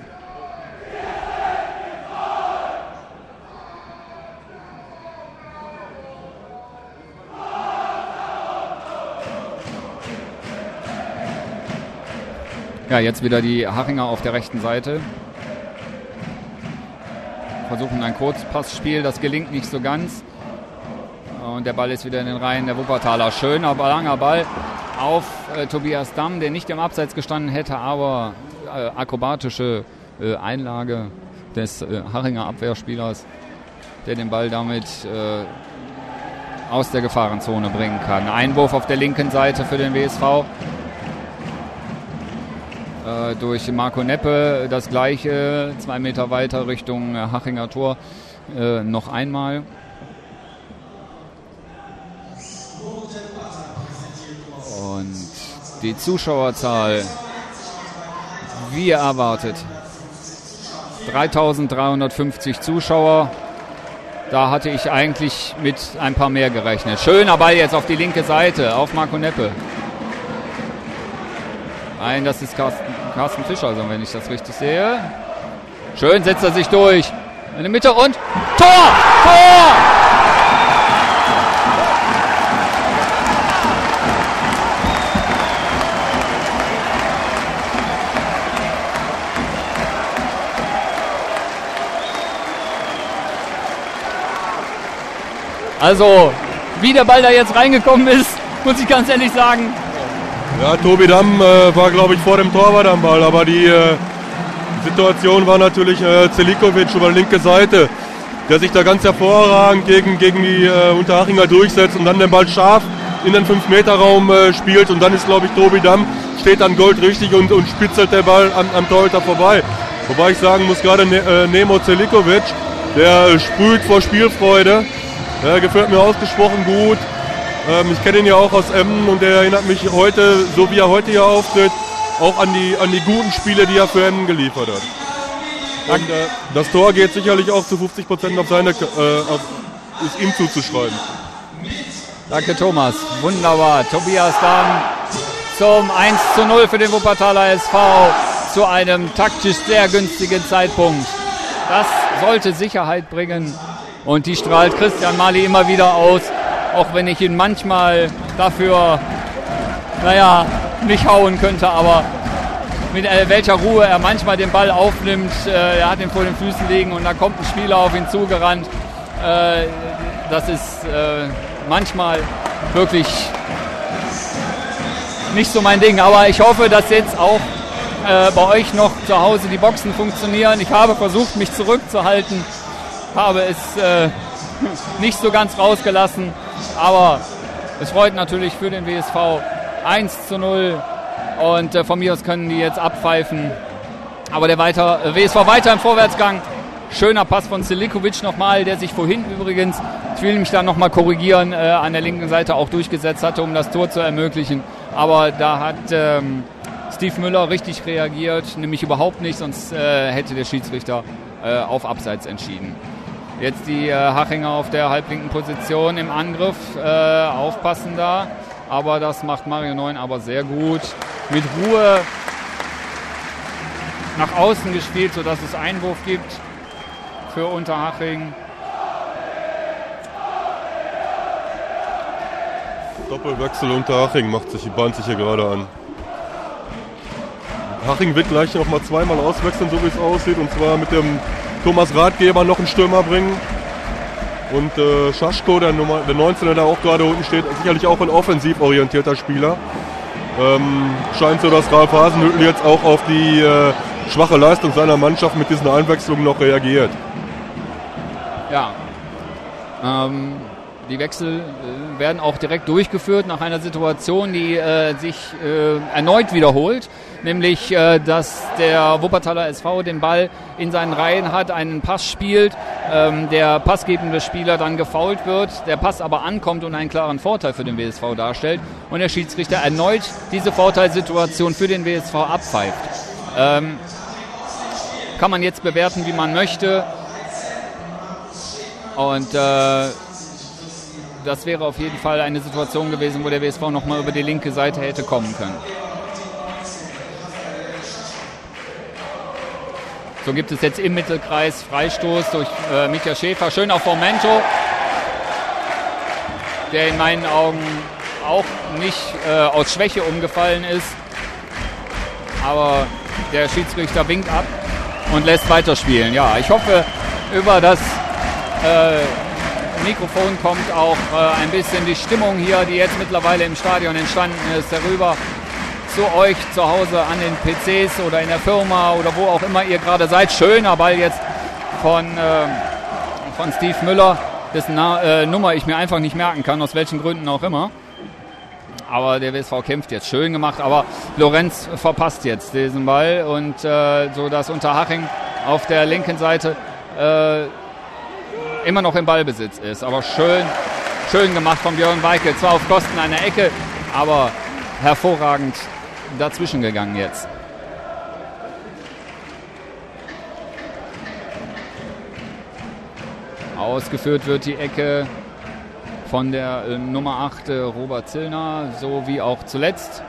A: Ja, jetzt wieder die Hachinger auf der rechten Seite. Versuchen ein Kurzpassspiel, das gelingt nicht so ganz. Und der Ball ist wieder in den Reihen der Wuppertaler. Schöner, langer Ball auf Tobias Damm, der nicht im Abseits gestanden hätte, aber akrobatische Einlage des Hachinger Abwehrspielers, der den Ball damit aus der Gefahrenzone bringen kann. Einwurf auf der linken Seite für den WSV. Durch Marco Neppe das gleiche, 2 Meter weiter Richtung Hachinger Tor noch einmal. Und die Zuschauerzahl, wie erwartet, 3.350 Zuschauer. Da hatte ich eigentlich mit ein paar mehr gerechnet. Schöner Ball jetzt auf die linke Seite, auf Marco Neppe. Nein, das ist Carsten Fischer, also wenn ich das richtig sehe. Schön setzt er sich durch. In der Mitte und Tor! Tor! Also, wie der Ball da jetzt reingekommen ist, muss ich ganz ehrlich sagen.
B: Ja, Tobi Damm war, glaube ich, vor dem Torwart am Ball, aber die Situation war natürlich Zelikovic über die linke Seite, der sich da ganz hervorragend gegen die Unterhachinger durchsetzt und dann den Ball scharf in den 5-Meter-Raum spielt und dann ist, glaube ich, Tobi Damm, steht dann goldrichtig und spitzelt der Ball am Torhüter vorbei. Wobei ich sagen muss, gerade Nemo Zelikovic, der sprüht vor Spielfreude, gefällt mir ausgesprochen gut. Ich kenne ihn ja auch aus Emmen und er erinnert mich heute, so wie er heute hier auftritt, auch an die guten Spiele, die er für Emmen geliefert hat. Und das Tor geht sicherlich auch zu 50% auf seine, ist ihm zuzuschreiben.
A: Danke Thomas, wunderbar. Tobias Damm zum 1:0 für den Wuppertaler SV zu einem taktisch sehr günstigen Zeitpunkt. Das sollte Sicherheit bringen und die strahlt Christian Mali immer wieder aus. Auch wenn ich ihn manchmal dafür, nicht hauen könnte, aber mit welcher Ruhe er manchmal den Ball aufnimmt. Er hat ihn vor den Füßen liegen und da kommt ein Spieler auf ihn zugerannt. Das ist manchmal wirklich nicht so mein Ding. Aber ich hoffe, dass jetzt auch bei euch noch zu Hause die Boxen funktionieren. Ich habe versucht, mich zurückzuhalten, habe es nicht so ganz rausgelassen. Aber es freut natürlich für den WSV 1:0 und von mir aus können die jetzt abpfeifen. Aber der WSV weiter im Vorwärtsgang. Schöner Pass von Zelikovic nochmal, der sich vorhin übrigens, ich will mich da nochmal korrigieren, an der linken Seite auch durchgesetzt hatte, um das Tor zu ermöglichen. Aber da hat Steve Müller richtig reagiert, nämlich überhaupt nicht, sonst hätte der Schiedsrichter auf Abseits entschieden. Jetzt die Hachinger auf der halblinken Position im Angriff, aufpassen da, aber das macht Mario Neun aber sehr gut. Mit Ruhe nach außen gespielt, sodass es Einwurf gibt für Unterhaching.
B: Doppelwechsel Unterhaching bahnt sich hier gerade an. Haching wird gleich noch mal zweimal auswechseln, so wie es aussieht, und zwar mit dem Thomas Ratgeber noch einen Stürmer bringen. Und Schaschko, der 19er, der auch gerade unten steht, sicherlich auch ein offensiv orientierter Spieler. Scheint so, dass Ralf Hasenhüttl jetzt auch auf die schwache Leistung seiner Mannschaft mit diesen Einwechslungen noch reagiert.
A: Ja. Die Wechsel werden auch direkt durchgeführt nach einer Situation, die sich erneut wiederholt. Nämlich, dass der Wuppertaler SV den Ball in seinen Reihen hat, einen Pass spielt, der passgebende Spieler dann gefoult wird, der Pass aber ankommt und einen klaren Vorteil für den WSV darstellt und der Schiedsrichter erneut diese Vorteilssituation für den WSV abpfeift. Kann man jetzt bewerten, wie man möchte. Und das wäre auf jeden Fall eine Situation gewesen, wo der WSV nochmal über die linke Seite hätte kommen können. So gibt es jetzt im Mittelkreis Freistoß durch Micha Schäfer. Schön auf Formento, der in meinen Augen auch nicht aus Schwäche umgefallen ist. Aber der Schiedsrichter winkt ab und lässt weiterspielen. Ja, ich hoffe, über das Mikrofon kommt auch ein bisschen die Stimmung hier, die jetzt mittlerweile im Stadion entstanden ist, herüber zu euch zu Hause an den PCs oder in der Firma oder wo auch immer ihr gerade seid. Schöner Ball jetzt von Steve Müller, dessen Nummer ich mir einfach nicht merken kann, aus welchen Gründen auch immer. Aber der WSV kämpft jetzt, schön gemacht, aber Lorenz verpasst jetzt diesen Ball und so dass Unterhaching auf der linken Seite immer noch im Ballbesitz ist. Aber schön gemacht von Björn Weike, zwar auf Kosten einer Ecke, aber hervorragend dazwischen gegangen jetzt. Ausgeführt wird die Ecke von der Nummer 8 Robert Zillner, so wie auch zuletzt.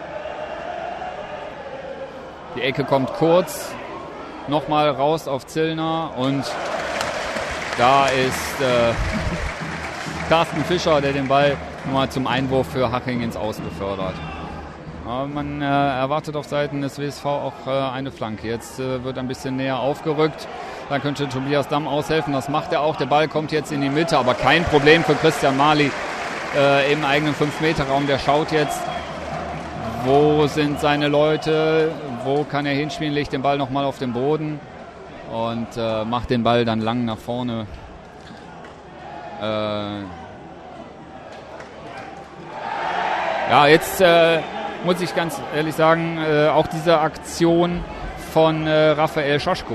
A: Die Ecke kommt kurz, nochmal raus auf Zillner und da ist Carsten Fischer, der den Ball nochmal zum Einwurf für Haching ins Aus befördert. Aber man erwartet auf Seiten des WSV auch eine Flanke. Jetzt wird ein bisschen näher aufgerückt. Da könnte Tobias Damm aushelfen. Das macht er auch. Der Ball kommt jetzt in die Mitte, aber kein Problem für Christian Mali im eigenen 5-Meter-Raum. Der schaut jetzt, wo sind seine Leute, wo kann er hinspielen, legt den Ball nochmal auf den Boden und macht den Ball dann lang nach vorne. Ja, jetzt muss ich ganz ehrlich sagen, auch diese Aktion von Raphael Schaschko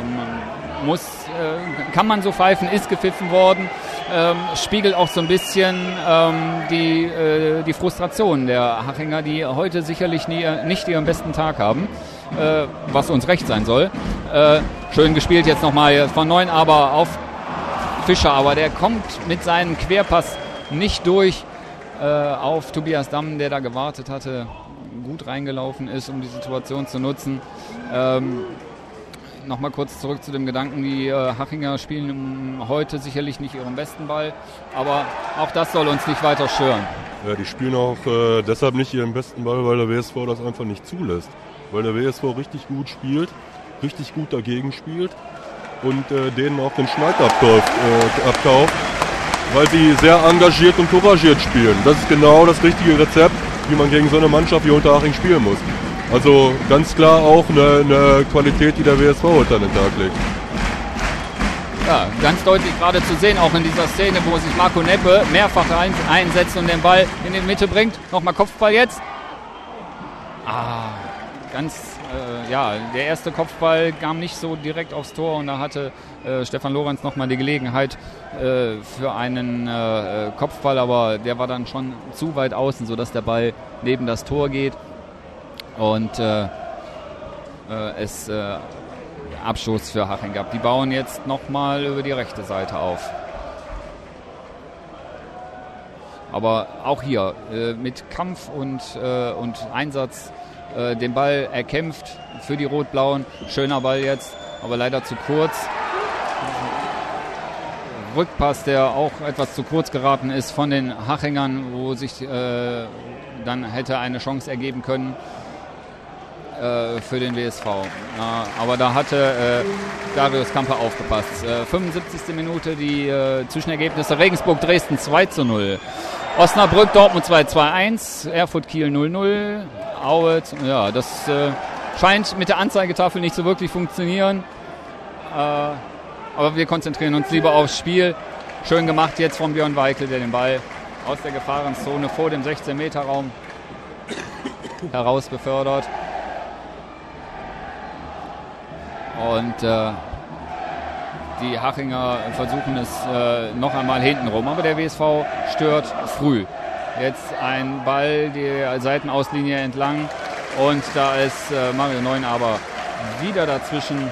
A: kann man so pfeifen, ist gepfiffen worden, spiegelt auch so ein bisschen die Frustration der Hachinger, die heute sicherlich nicht ihren besten Tag haben, was uns recht sein soll. Schön gespielt jetzt nochmal von Neunaber auf Fischer, aber der kommt mit seinem Querpass nicht durch auf Tobias Damm, der da gewartet hatte, gut reingelaufen ist, um die Situation zu nutzen. Nochmal kurz zurück zu dem Gedanken, die Hachinger spielen heute sicherlich nicht ihren besten Ball, aber auch das soll uns nicht weiter stören.
B: Ja, die spielen auch deshalb nicht ihren besten Ball, weil der WSV das einfach nicht zulässt. Weil der WSV richtig gut spielt, richtig gut dagegen spielt und denen auch den Schneid abkauft, weil sie sehr engagiert und couragiert spielen. Das ist genau das richtige Rezept, wie man gegen so eine Mannschaft wie Unterhaching spielen muss. Also ganz klar auch eine Qualität, die der WSV heute an den Tag legt.
A: Ja, ganz deutlich gerade zu sehen, auch in dieser Szene, wo sich Marco Neppe mehrfach einsetzt und den Ball in die Mitte bringt. Nochmal Kopfball jetzt. Der erste Kopfball kam nicht so direkt aufs Tor und da hatte Stefan Lorenz nochmal die Gelegenheit für einen Kopfball, aber der war dann schon zu weit außen, sodass der Ball neben das Tor geht und es Abstoß für Haching gab. Die bauen jetzt nochmal über die rechte Seite auf. Aber auch hier mit Kampf und Einsatz den Ball erkämpft für die Rot-Blauen. Schöner Ball jetzt, aber leider zu kurz. Rückpass, der auch etwas zu kurz geraten ist von den Hachingern, wo sich dann hätte eine Chance ergeben können für den WSV. Aber da hatte Darius Kamper aufgepasst. 75. Minute die Zwischenergebnisse. Regensburg Dresden 2:0. Osnabrück Dortmund 2:1. Erfurt Kiel 0:0. Aue, ja, das scheint mit der Anzeigetafel nicht so wirklich funktionieren. Aber wir konzentrieren uns lieber aufs Spiel. Schön gemacht jetzt von Björn Weikel, der den Ball aus der Gefahrenzone vor dem 16-Meter-Raum heraus befördert. Und die Hachinger versuchen es noch einmal hintenrum, aber der WSV stört früh. Jetzt ein Ball die Seitenauslinie entlang und da ist Mario Neunaber wieder dazwischen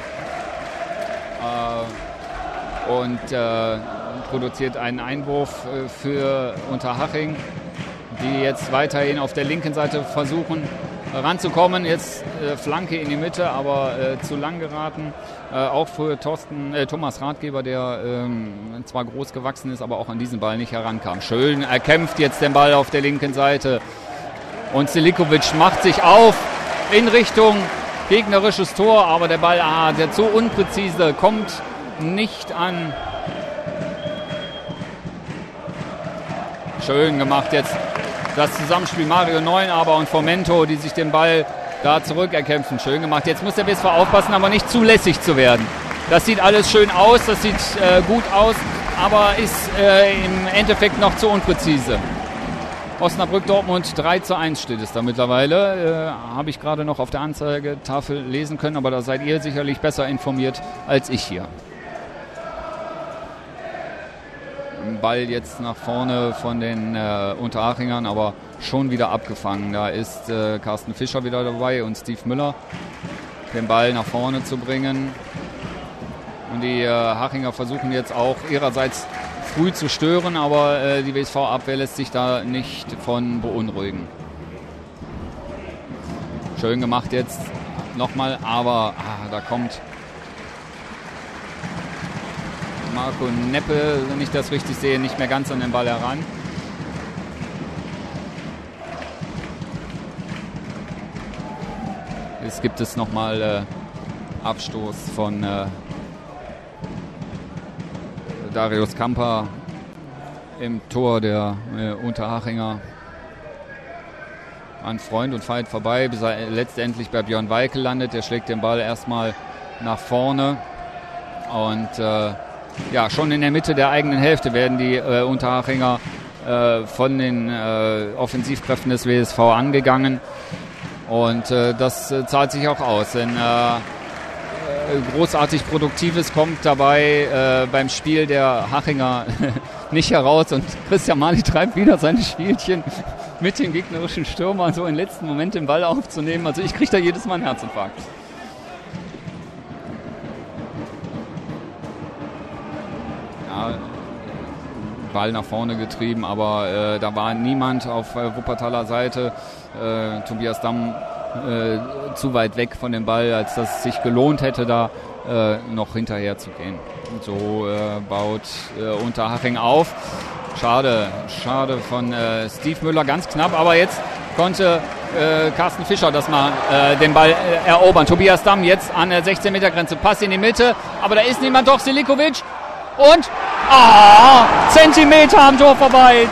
A: und produziert einen Einwurf für Unterhaching, die jetzt weiterhin auf der linken Seite versuchen ranzukommen. Jetzt Flanke in die Mitte, aber zu lang geraten. Auch für Thomas Ratgeber, der zwar groß gewachsen ist, aber auch an diesen Ball nicht herankam. Schön erkämpft jetzt den Ball auf der linken Seite. Und Selikovic macht sich auf in Richtung gegnerisches Tor, aber der Ball, der zu unpräzise, kommt nicht an. Schön gemacht jetzt das Zusammenspiel Mario Neunaber und Fomento, die sich den Ball da zurückerkämpfen. Schön gemacht. Jetzt muss der BSV aufpassen, aber nicht zu lässig zu werden. Das sieht alles schön aus, das sieht gut aus, aber ist im Endeffekt noch zu unpräzise. Osnabrück-Dortmund 3:1 steht es da mittlerweile. Habe ich gerade noch auf der Anzeigetafel lesen können, aber da seid ihr sicherlich besser informiert als ich hier. Ball jetzt nach vorne von den Unterhachingern, aber schon wieder abgefangen. Da ist Carsten Fischer wieder dabei und Steve Müller, den Ball nach vorne zu bringen. Und die Hachinger versuchen jetzt auch ihrerseits früh zu stören, aber die WSV-Abwehr lässt sich da nicht von beunruhigen. Schön gemacht jetzt nochmal, aber da kommt Marco Neppe, wenn ich das richtig sehe, nicht mehr ganz an den Ball heran. Jetzt gibt es nochmal Abstoß von Darius Kamper im Tor der Unterhachinger an Freund und Feind vorbei, bis er letztendlich bei Björn Weikel landet. Der schlägt den Ball erstmal nach vorne und schon in der Mitte der eigenen Hälfte werden die Unterhachinger von den Offensivkräften des WSV angegangen. Und das zahlt sich auch aus, denn großartig Produktives kommt dabei beim Spiel der Hachinger nicht heraus. Und Christian Mali treibt wieder seine Spielchen mit dem gegnerischen Stürmer, so im letzten Moment den Ball aufzunehmen. Also ich kriege da jedes Mal einen Herzinfarkt. Ball nach vorne getrieben, aber da war niemand auf Wuppertaler Seite. Tobias Damm zu weit weg von dem Ball, als dass es sich gelohnt hätte, da noch hinterher zu gehen. Und so baut Unterhaching auf. Schade von Steve Müller, ganz knapp, aber jetzt konnte Carsten Fischer das mal den Ball erobern. Tobias Damm jetzt an der 16-Meter-Grenze, Pass in die Mitte, aber da ist niemand, doch Selikovic. Und Zentimeter am Tor vorbei.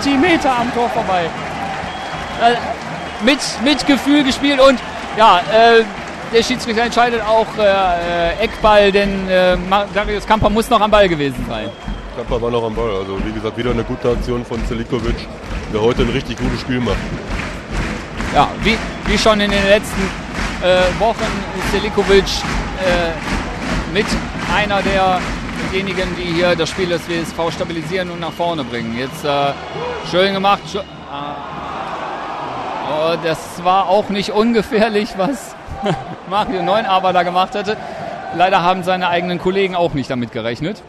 A: Mit Gefühl gespielt und der Schiedsrichter entscheidet auch Eckball, denn Darius Kamper muss noch am Ball gewesen sein.
B: Kamper war noch am Ball, also wie gesagt wieder eine gute Aktion von Selikovic, der heute ein richtig gutes Spiel macht.
A: Ja, wie schon in den letzten Wochen ist Selikovic mit einer derjenigen, die hier das Spiel des WSV stabilisieren und nach vorne bringen. Jetzt schön gemacht. Das war auch nicht ungefährlich, was Mario Neunaber da gemacht hatte. Leider haben seine eigenen Kollegen auch nicht damit gerechnet.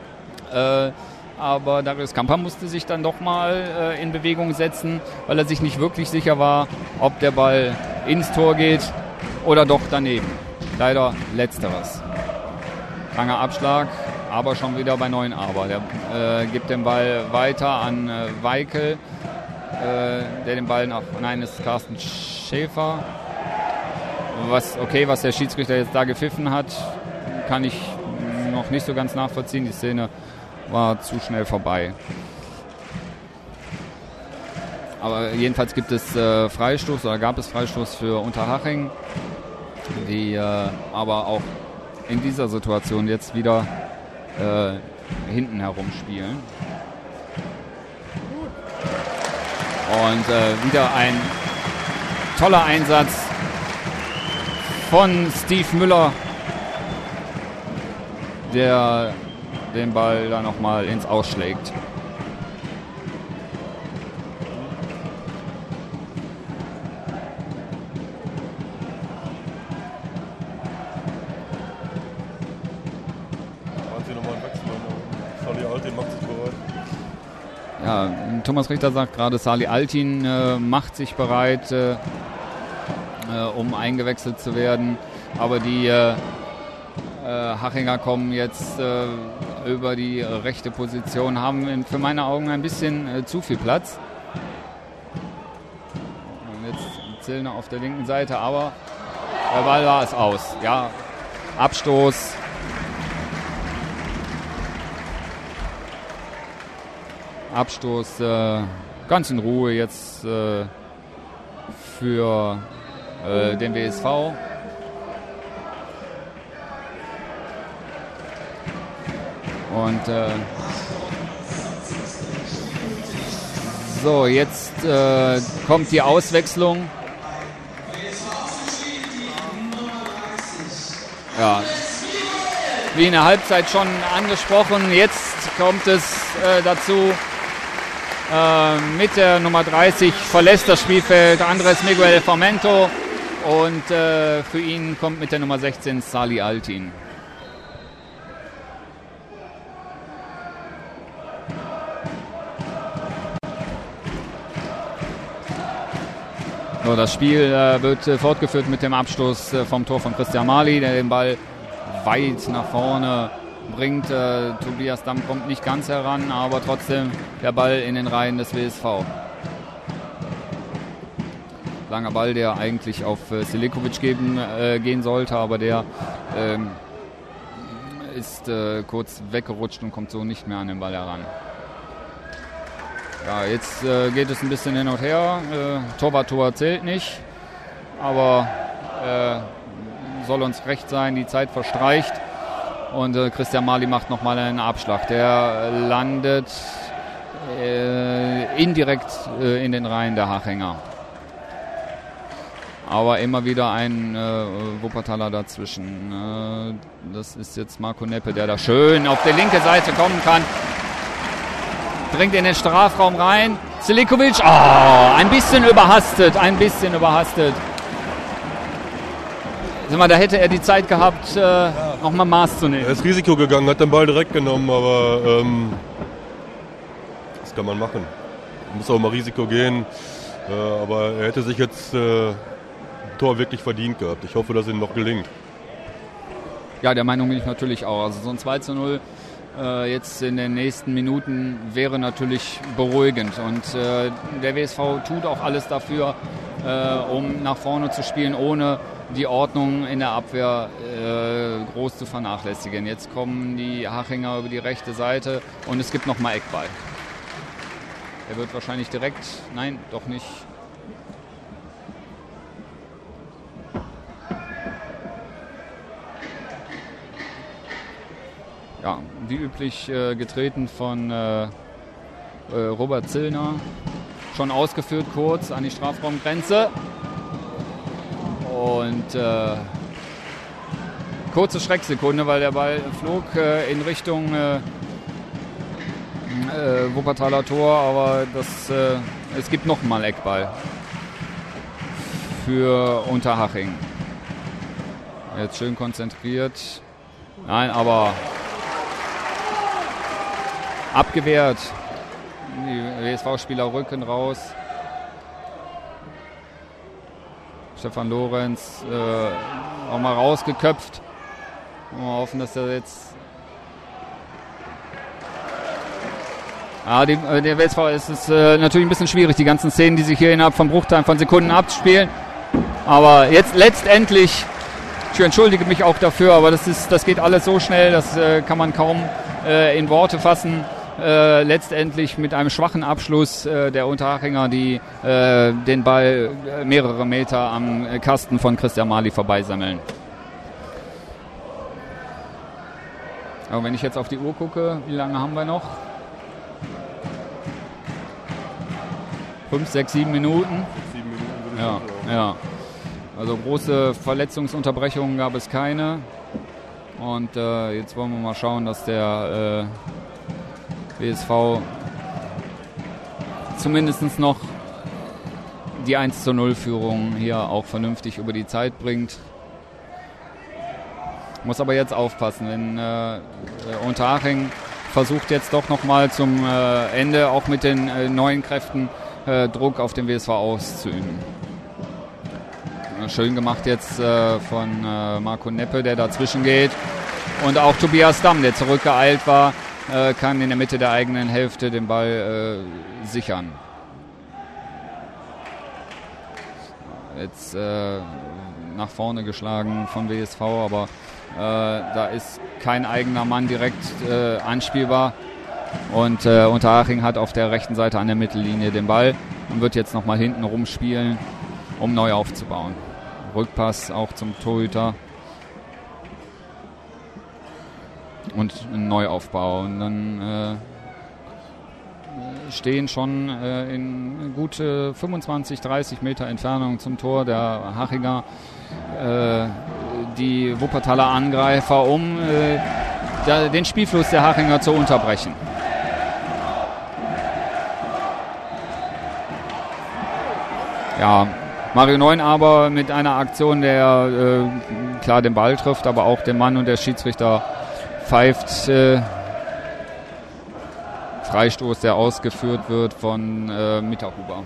A: Aber Darius Kamper musste sich dann doch mal in Bewegung setzen, weil er sich nicht wirklich sicher war, ob der Ball ins Tor geht oder doch daneben. Leider letzteres. Langer Abschlag, aber schon wieder bei Neunaber. Der gibt den Ball weiter an Weikel, der den Ball ist Carsten Schäfer. Was der Schiedsrichter jetzt da gepfiffen hat, kann ich noch nicht so ganz nachvollziehen. Die Szene war zu schnell vorbei. Aber jedenfalls gibt es Freistoß, oder gab es Freistoß für Unterhaching, die aber auch in dieser Situation jetzt wieder hinten herumspielen. Und wieder ein toller Einsatz von Steve Müller, der den Ball da nochmal ins Ausschlägt. Ja, Thomas Richter sagt gerade, Salih Altin macht sich bereit, um eingewechselt zu werden. Aber die Hachinger kommen jetzt über die rechte Position, haben für meine Augen ein bisschen zu viel Platz. Und jetzt Zillner auf der linken Seite, aber der Ball war es aus. Ja, Abstoß. Abstoß ganz in Ruhe jetzt für den WSV. Und so, jetzt kommt die Auswechslung. Ja, wie in der Halbzeit schon angesprochen, jetzt kommt es dazu. Mit der Nummer 30 verlässt das Spielfeld Andres Miguel Formento und für ihn kommt mit der Nummer 16 Salih Altin. So, das Spiel wird fortgeführt mit dem Abstoß vom Tor von Christian Mali, der den Ball weit nach vorne bringt. Tobias Damm kommt nicht ganz heran, aber trotzdem der Ball in den Reihen des WSV. Langer Ball, der eigentlich auf Silikovic gehen sollte, aber der ist kurz weggerutscht und kommt so nicht mehr an den Ball heran. Ja, jetzt geht es ein bisschen hin und her. Torwart-Tor zählt nicht, aber soll uns recht sein, die Zeit verstreicht. Und Christian Mali macht nochmal einen Abschlag. Der landet indirekt in den Reihen der Hachinger. Aber immer wieder ein Wuppertaler dazwischen. Das ist jetzt Marco Neppe, der da schön auf die linke Seite kommen kann. Dringt in den Strafraum rein. Silikovic, ein bisschen überhastet. Sag mal, da hätte er die Zeit gehabt, nochmal Maß zu nehmen.
B: Er ist Risiko gegangen, hat den Ball direkt genommen, aber das kann man machen. Man muss auch mal Risiko gehen, aber er hätte sich jetzt Tor wirklich verdient gehabt. Ich hoffe, dass ihm noch gelingt.
A: Ja, der Meinung bin ich natürlich auch. Also so ein 2:0 jetzt in den nächsten Minuten wäre natürlich beruhigend. Und der WSV tut auch alles dafür, um nach vorne zu spielen, ohne die Ordnung in der Abwehr groß zu vernachlässigen. Jetzt kommen die Hachinger über die rechte Seite und es gibt nochmal Eckball. Er wird wahrscheinlich direkt, nein, doch nicht. Ja, wie üblich getreten von Robert Zillner. Schon ausgeführt kurz an die Strafraumgrenze. Und kurze Schrecksekunde, weil der Ball flog in Richtung Wuppertaler Tor, aber es gibt nochmal Eckball für Unterhaching. Jetzt schön konzentriert. Nein, aber abgewehrt. Die WSV-Spieler rücken raus. Stefan Lorenz auch mal rausgeköpft. Mal hoffen, dass er jetzt... Ja, der WSV ist es natürlich ein bisschen schwierig, die ganzen Szenen, die sich hier innerhalb von Bruchteilen von Sekunden abspielen. Aber jetzt letztendlich, ich entschuldige mich auch dafür, aber das geht alles so schnell, das kann man kaum in Worte fassen. Letztendlich mit einem schwachen Abschluss der Unterhachinger, die den Ball mehrere Meter am Kasten von Christian Mali vorbeisammeln. Aber wenn ich jetzt auf die Uhr gucke, wie lange haben wir noch? 5, 6, 7 Minuten.
B: 7 Minuten.
A: Ja. Also große Verletzungsunterbrechungen gab es keine. Und jetzt wollen wir mal schauen, dass der WSV zumindest noch die 1:0-Führung hier auch vernünftig über die Zeit bringt. Muss aber jetzt aufpassen, wenn Unterhaching versucht jetzt doch nochmal zum Ende auch mit den neuen Kräften Druck auf den WSV auszuüben. Schön gemacht jetzt von Marco Neppe, der dazwischen geht. Und auch Tobias Damm, der zurückgeeilt war, kann in der Mitte der eigenen Hälfte den Ball sichern. Jetzt nach vorne geschlagen von WSV, aber da ist kein eigener Mann direkt anspielbar. Und Unterhaching hat auf der rechten Seite an der Mittellinie den Ball und wird jetzt nochmal hinten rumspielen, um neu aufzubauen. Rückpass auch zum Torhüter. Und ein Neuaufbau. Und dann stehen schon in gute 25, 30 Meter Entfernung zum Tor der Hachinger die Wuppertaler Angreifer, um den Spielfluss der Hachinger zu unterbrechen. Ja, Mario Neunaber mit einer Aktion, der klar den Ball trifft, aber auch den Mann, und der Schiedsrichter pfeift Freistoß, der ausgeführt wird von Mitterhuber.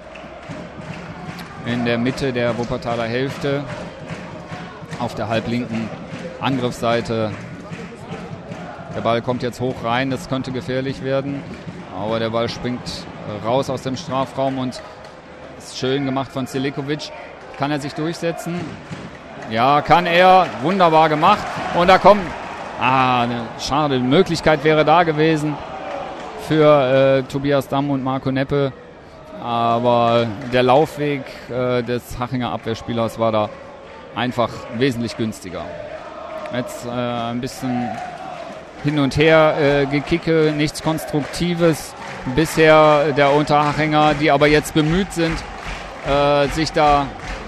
A: In der Mitte der Wuppertaler Hälfte, auf der halblinken Angriffsseite. Der Ball kommt jetzt hoch rein, das könnte gefährlich werden, aber der Ball springt raus aus dem Strafraum und ist schön gemacht von Selikovic. Kann er sich durchsetzen? Ja, kann er. Wunderbar gemacht. Und da kommt eine schade Möglichkeit wäre da gewesen für Tobias Damm und Marco Neppe. Aber der Laufweg des Hachinger Abwehrspielers war da einfach wesentlich günstiger. Jetzt ein bisschen hin und her gekicke, nichts Konstruktives bisher der Unterhachinger, die aber jetzt bemüht sind, sich da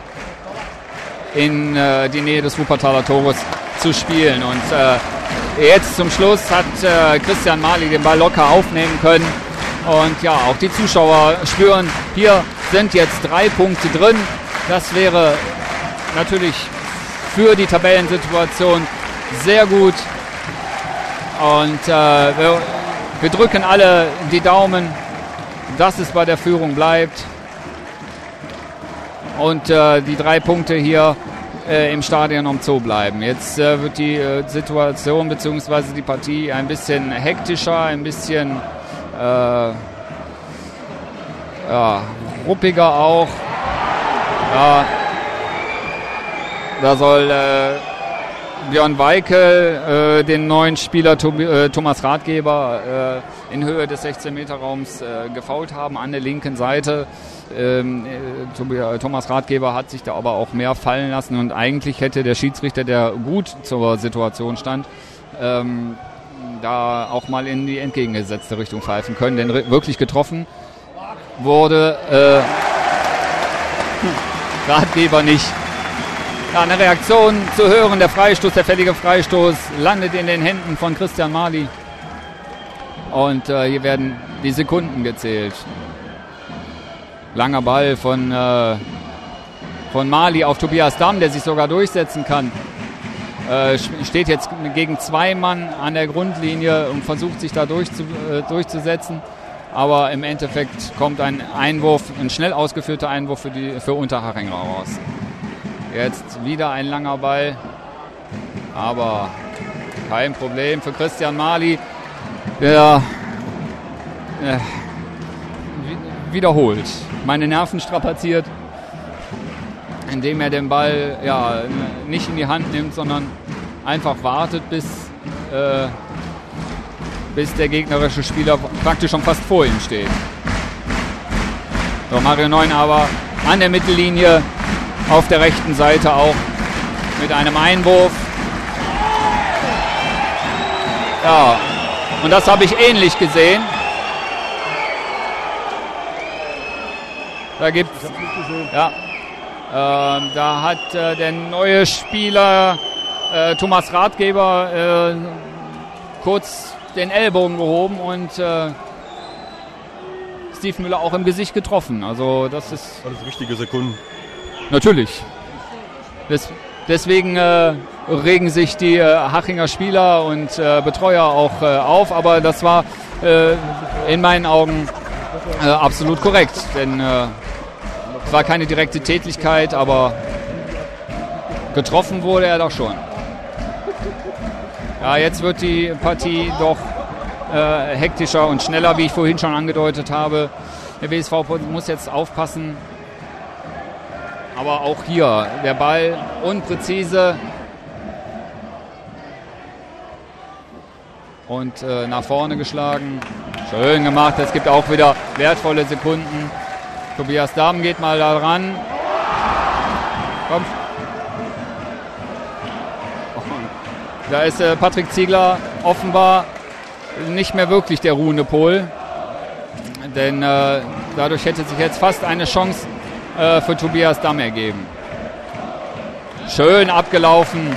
A: in die Nähe des Wuppertaler Tores zu spielen. Und jetzt zum Schluss hat Christian Mali den Ball locker aufnehmen können. Und ja, auch die Zuschauer spüren, hier sind jetzt 3 Punkte drin. Das wäre natürlich für die Tabellensituation sehr gut. Und wir drücken alle die Daumen, dass es bei der Führung bleibt. Und die 3 Punkte hier im Stadion am Zoo bleiben. Jetzt wird die Situation bzw. die Partie ein bisschen hektischer, ein bisschen ruppiger auch. Ja, da soll Björn Weikel den neuen Spieler Thomas Ratgeber in Höhe des 16-Meter-Raums gefoult haben an der linken Seite. Thomas Ratgeber hat sich da aber auch mehr fallen lassen und eigentlich hätte der Schiedsrichter, der gut zur Situation stand, da auch mal in die entgegengesetzte Richtung pfeifen können, denn wirklich getroffen wurde Ratgeber nicht. Ja, eine Reaktion zu hören, der fällige Freistoß landet in den Händen von Christian Mali und hier werden die Sekunden gezählt. Langer Ball von Mali auf Tobias Damm, der sich sogar durchsetzen kann. Steht jetzt gegen 2 Mann an der Grundlinie und versucht sich da durchzusetzen. Aber im Endeffekt kommt ein schnell ausgeführter Einwurf für Unterhaching raus. Jetzt wieder ein langer Ball, aber kein Problem für Christian Mali, der wiederholt meine Nerven strapaziert, indem er den Ball nicht in die Hand nimmt, sondern einfach wartet, bis der gegnerische Spieler praktisch schon fast vor ihm steht. So, Mario Neunaber an der Mittellinie, auf der rechten Seite auch mit einem Einwurf. Ja, und das habe ich ähnlich gesehen. Da gibt's, ja, da hat der neue Spieler Thomas Ratgeber kurz den Ellbogen gehoben und Steve Müller auch im Gesicht getroffen. Also das ist
B: alles wichtige Sekunden. Natürlich.
A: Deswegen regen sich die Hachinger Spieler und Betreuer auch auf, aber das war in meinen Augen absolut korrekt, denn es war keine direkte Tätlichkeit, aber getroffen wurde er doch schon. Ja, jetzt wird die Partie doch hektischer und schneller, wie ich vorhin schon angedeutet habe. Der WSV muss jetzt aufpassen. Aber auch hier der Ball unpräzise und nach vorne geschlagen. Schön gemacht, es gibt auch wieder wertvolle Sekunden. Tobias Dahm geht mal da ran. Komm. Da ist Patrick Ziegler offenbar nicht mehr wirklich der ruhende Pol. Denn dadurch hätte sich jetzt fast eine Chance für Tobias Damm ergeben. Schön abgelaufen.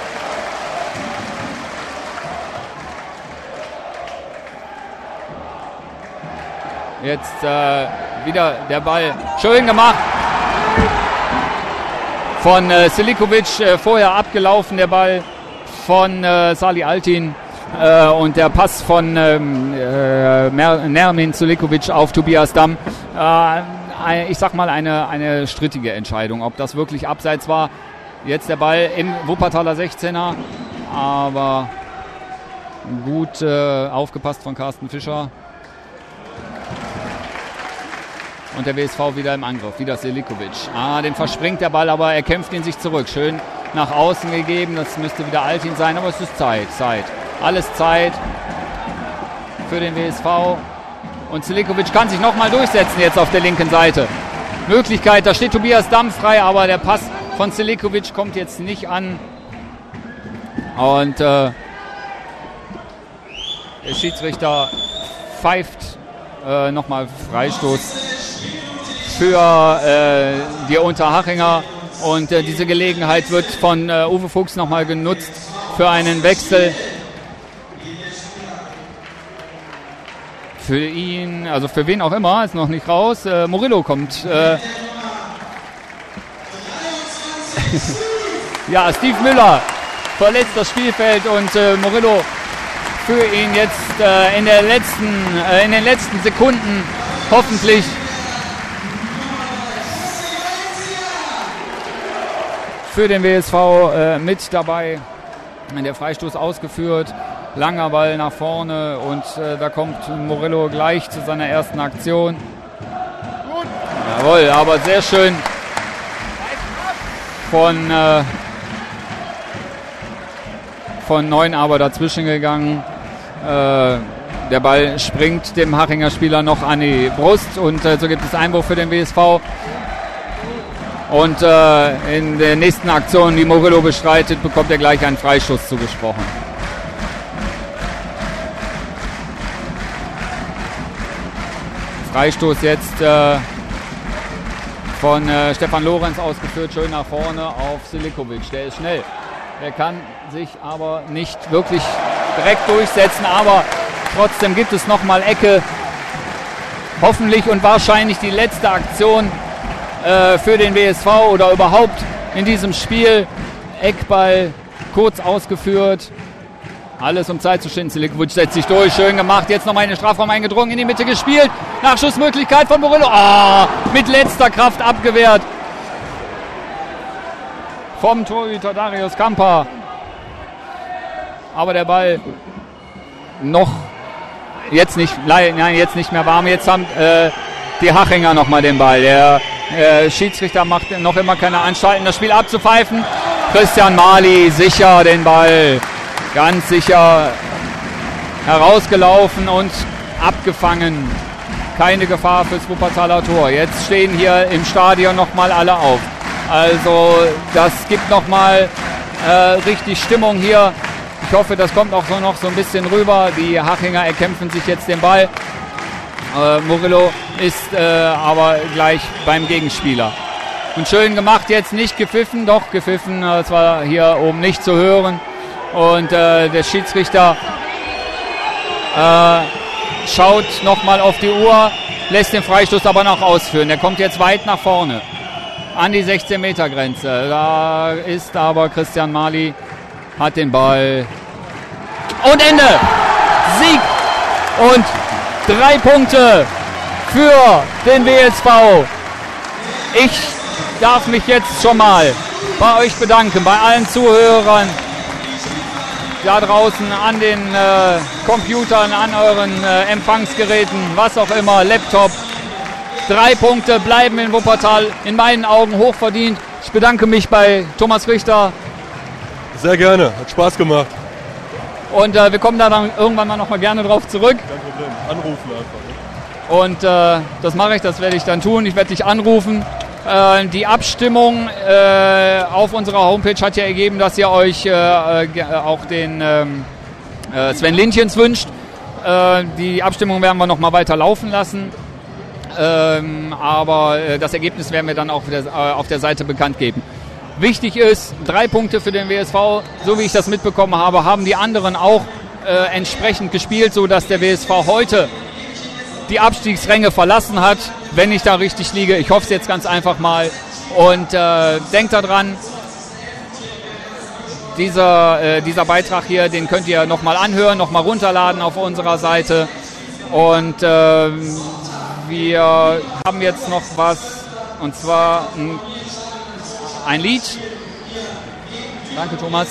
A: Jetzt wieder der Ball. Schön gemacht von Selikovic. Vorher abgelaufen der Ball von Salih Altin. Und der Pass von Nermin Selikovic auf Tobias Damm. Ich sag mal eine strittige Entscheidung, ob das wirklich abseits war. Jetzt der Ball im Wuppertaler 16er. Aber gut aufgepasst von Carsten Fischer. Und der WSV wieder im Angriff, wieder Selikovic. Den verspringt der Ball, aber er kämpft ihn sich zurück. Schön nach außen gegeben, das müsste wieder Altin sein, aber es ist Zeit. Alles Zeit für den WSV. Und Selikovic kann sich nochmal durchsetzen jetzt auf der linken Seite. Möglichkeit, da steht Tobias Damm frei, aber der Pass von Selikovic kommt jetzt nicht an. Und der Schiedsrichter pfeift nochmal Freistoß für die Unterhachinger. Und diese Gelegenheit wird von Uwe Fuchs nochmal genutzt für einen Wechsel. Für ihn, also für wen auch immer, ist noch nicht raus. Murillo kommt. Ja, Steve Müller verlässt das Spielfeld und Murillo für ihn jetzt in den letzten Sekunden hoffentlich für den WSV mit dabei. Der Freistoß ausgeführt. Langer Ball nach vorne und da kommt Murillo gleich zu seiner ersten Aktion. Jawohl, aber sehr schön von Neunaber dazwischen gegangen. Der Ball springt dem Hachinger Spieler noch an die Brust und so gibt es Einwurf für den WSV. Und in der nächsten Aktion, die Murillo bestreitet, bekommt er gleich einen Freistoß zugesprochen. Freistoß jetzt von Stefan Lorenz ausgeführt, schön nach vorne auf Selikovic. Der ist schnell. Der kann sich aber nicht wirklich direkt durchsetzen, aber trotzdem gibt es nochmal Ecke. Hoffentlich und wahrscheinlich die letzte Aktion für den WSV oder überhaupt in diesem Spiel. Eckball kurz ausgeführt. Alles um Zeit zu schinden. Selikovic setzt sich durch. Schön gemacht. Jetzt nochmal in den Strafraum eingedrungen. In die Mitte gespielt. Nachschussmöglichkeit von Murillo. Mit letzter Kraft abgewehrt. Vom Torhüter Darius Kamper. Aber der Ball noch jetzt nicht mehr warm. Jetzt haben die Hachinger nochmal den Ball. Der Schiedsrichter macht noch immer keine Anstalten, das Spiel abzupfeifen. Christian Mali sicher den Ball. Ganz sicher herausgelaufen und abgefangen. Keine Gefahr fürs Wuppertaler Tor. Jetzt stehen hier im Stadion nochmal alle auf. Also das gibt nochmal richtig Stimmung hier Ich hoffe, das kommt auch so noch so ein bisschen rüber. Die Hachinger erkämpfen sich jetzt den Ball. Murillo ist aber gleich beim Gegenspieler. Und schön gemacht, jetzt nicht gepfiffen, doch gepfiffen, das war hier oben nicht zu hören. Und der Schiedsrichter schaut nochmal auf die Uhr, lässt den Freistoß aber noch ausführen. Der kommt jetzt weit nach vorne, an die 16-Meter-Grenze. Da ist aber Christian Marli, hat den Ball. Und Ende! Sieg! Und 3 Punkte für den WSV. Ich darf mich jetzt schon mal bei euch bedanken, bei allen Zuhörern da draußen an den Computern, an euren Empfangsgeräten, was auch immer, Laptop. 3 Punkte bleiben in Wuppertal, in meinen Augen hochverdient. Ich bedanke mich bei Thomas Richter.
B: Sehr gerne, hat Spaß gemacht.
A: Und wir kommen da dann irgendwann mal noch mal gerne drauf zurück.
B: Kein Problem, anrufen einfach. Ne?
A: Und das mache ich, das werde ich dann tun. Ich werde dich anrufen. Die Abstimmung auf unserer Homepage hat ja ergeben, dass ihr euch auch den Sven Lindchens wünscht. Die Abstimmung werden wir noch mal weiter laufen lassen. Aber das Ergebnis werden wir dann auch auf der Seite bekannt geben. Wichtig ist, 3 Punkte für den WSV, so wie ich das mitbekommen habe, haben die anderen auch entsprechend gespielt, sodass der WSV heute die Abstiegsränge verlassen hat, wenn ich da richtig liege. Ich hoffe es jetzt ganz einfach mal. Und denkt daran, dieser Beitrag hier, den könnt ihr nochmal anhören, nochmal runterladen auf unserer Seite. Und wir haben jetzt noch was, und zwar ein Lied. Danke, Thomas.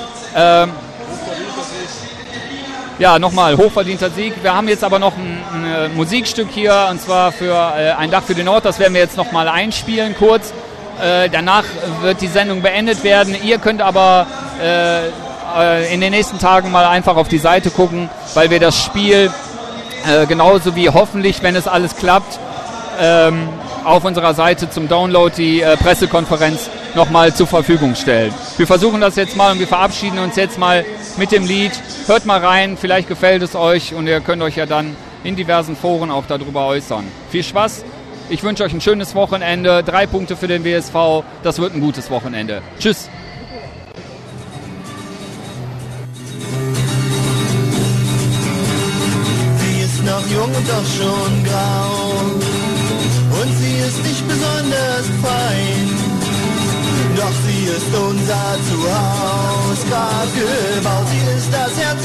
A: Ja, nochmal, hochverdienter Sieg. Wir haben jetzt aber noch ein Musikstück hier, und zwar für Ein Dach für den Ort. Das werden wir jetzt nochmal einspielen, kurz. Danach wird die Sendung beendet werden. Ihr könnt aber in den nächsten Tagen mal einfach auf die Seite gucken, weil wir das Spiel genauso wie hoffentlich, wenn es alles klappt, auf unserer Seite zum Download die Pressekonferenz nochmal zur Verfügung stellen. Wir versuchen das jetzt mal und wir verabschieden uns jetzt mal mit dem Lied. Hört mal rein, vielleicht gefällt es euch und ihr könnt euch ja dann in diversen Foren auch darüber äußern. Viel Spaß, ich wünsche euch ein schönes Wochenende, 3 Punkte für den WSV, das wird ein gutes Wochenende. Tschüss!
C: Sie ist noch jung und doch schon grau und sie ist nicht besonders fein. Doch sie ist unser Zuhause, grad gebaut, sie ist das Herz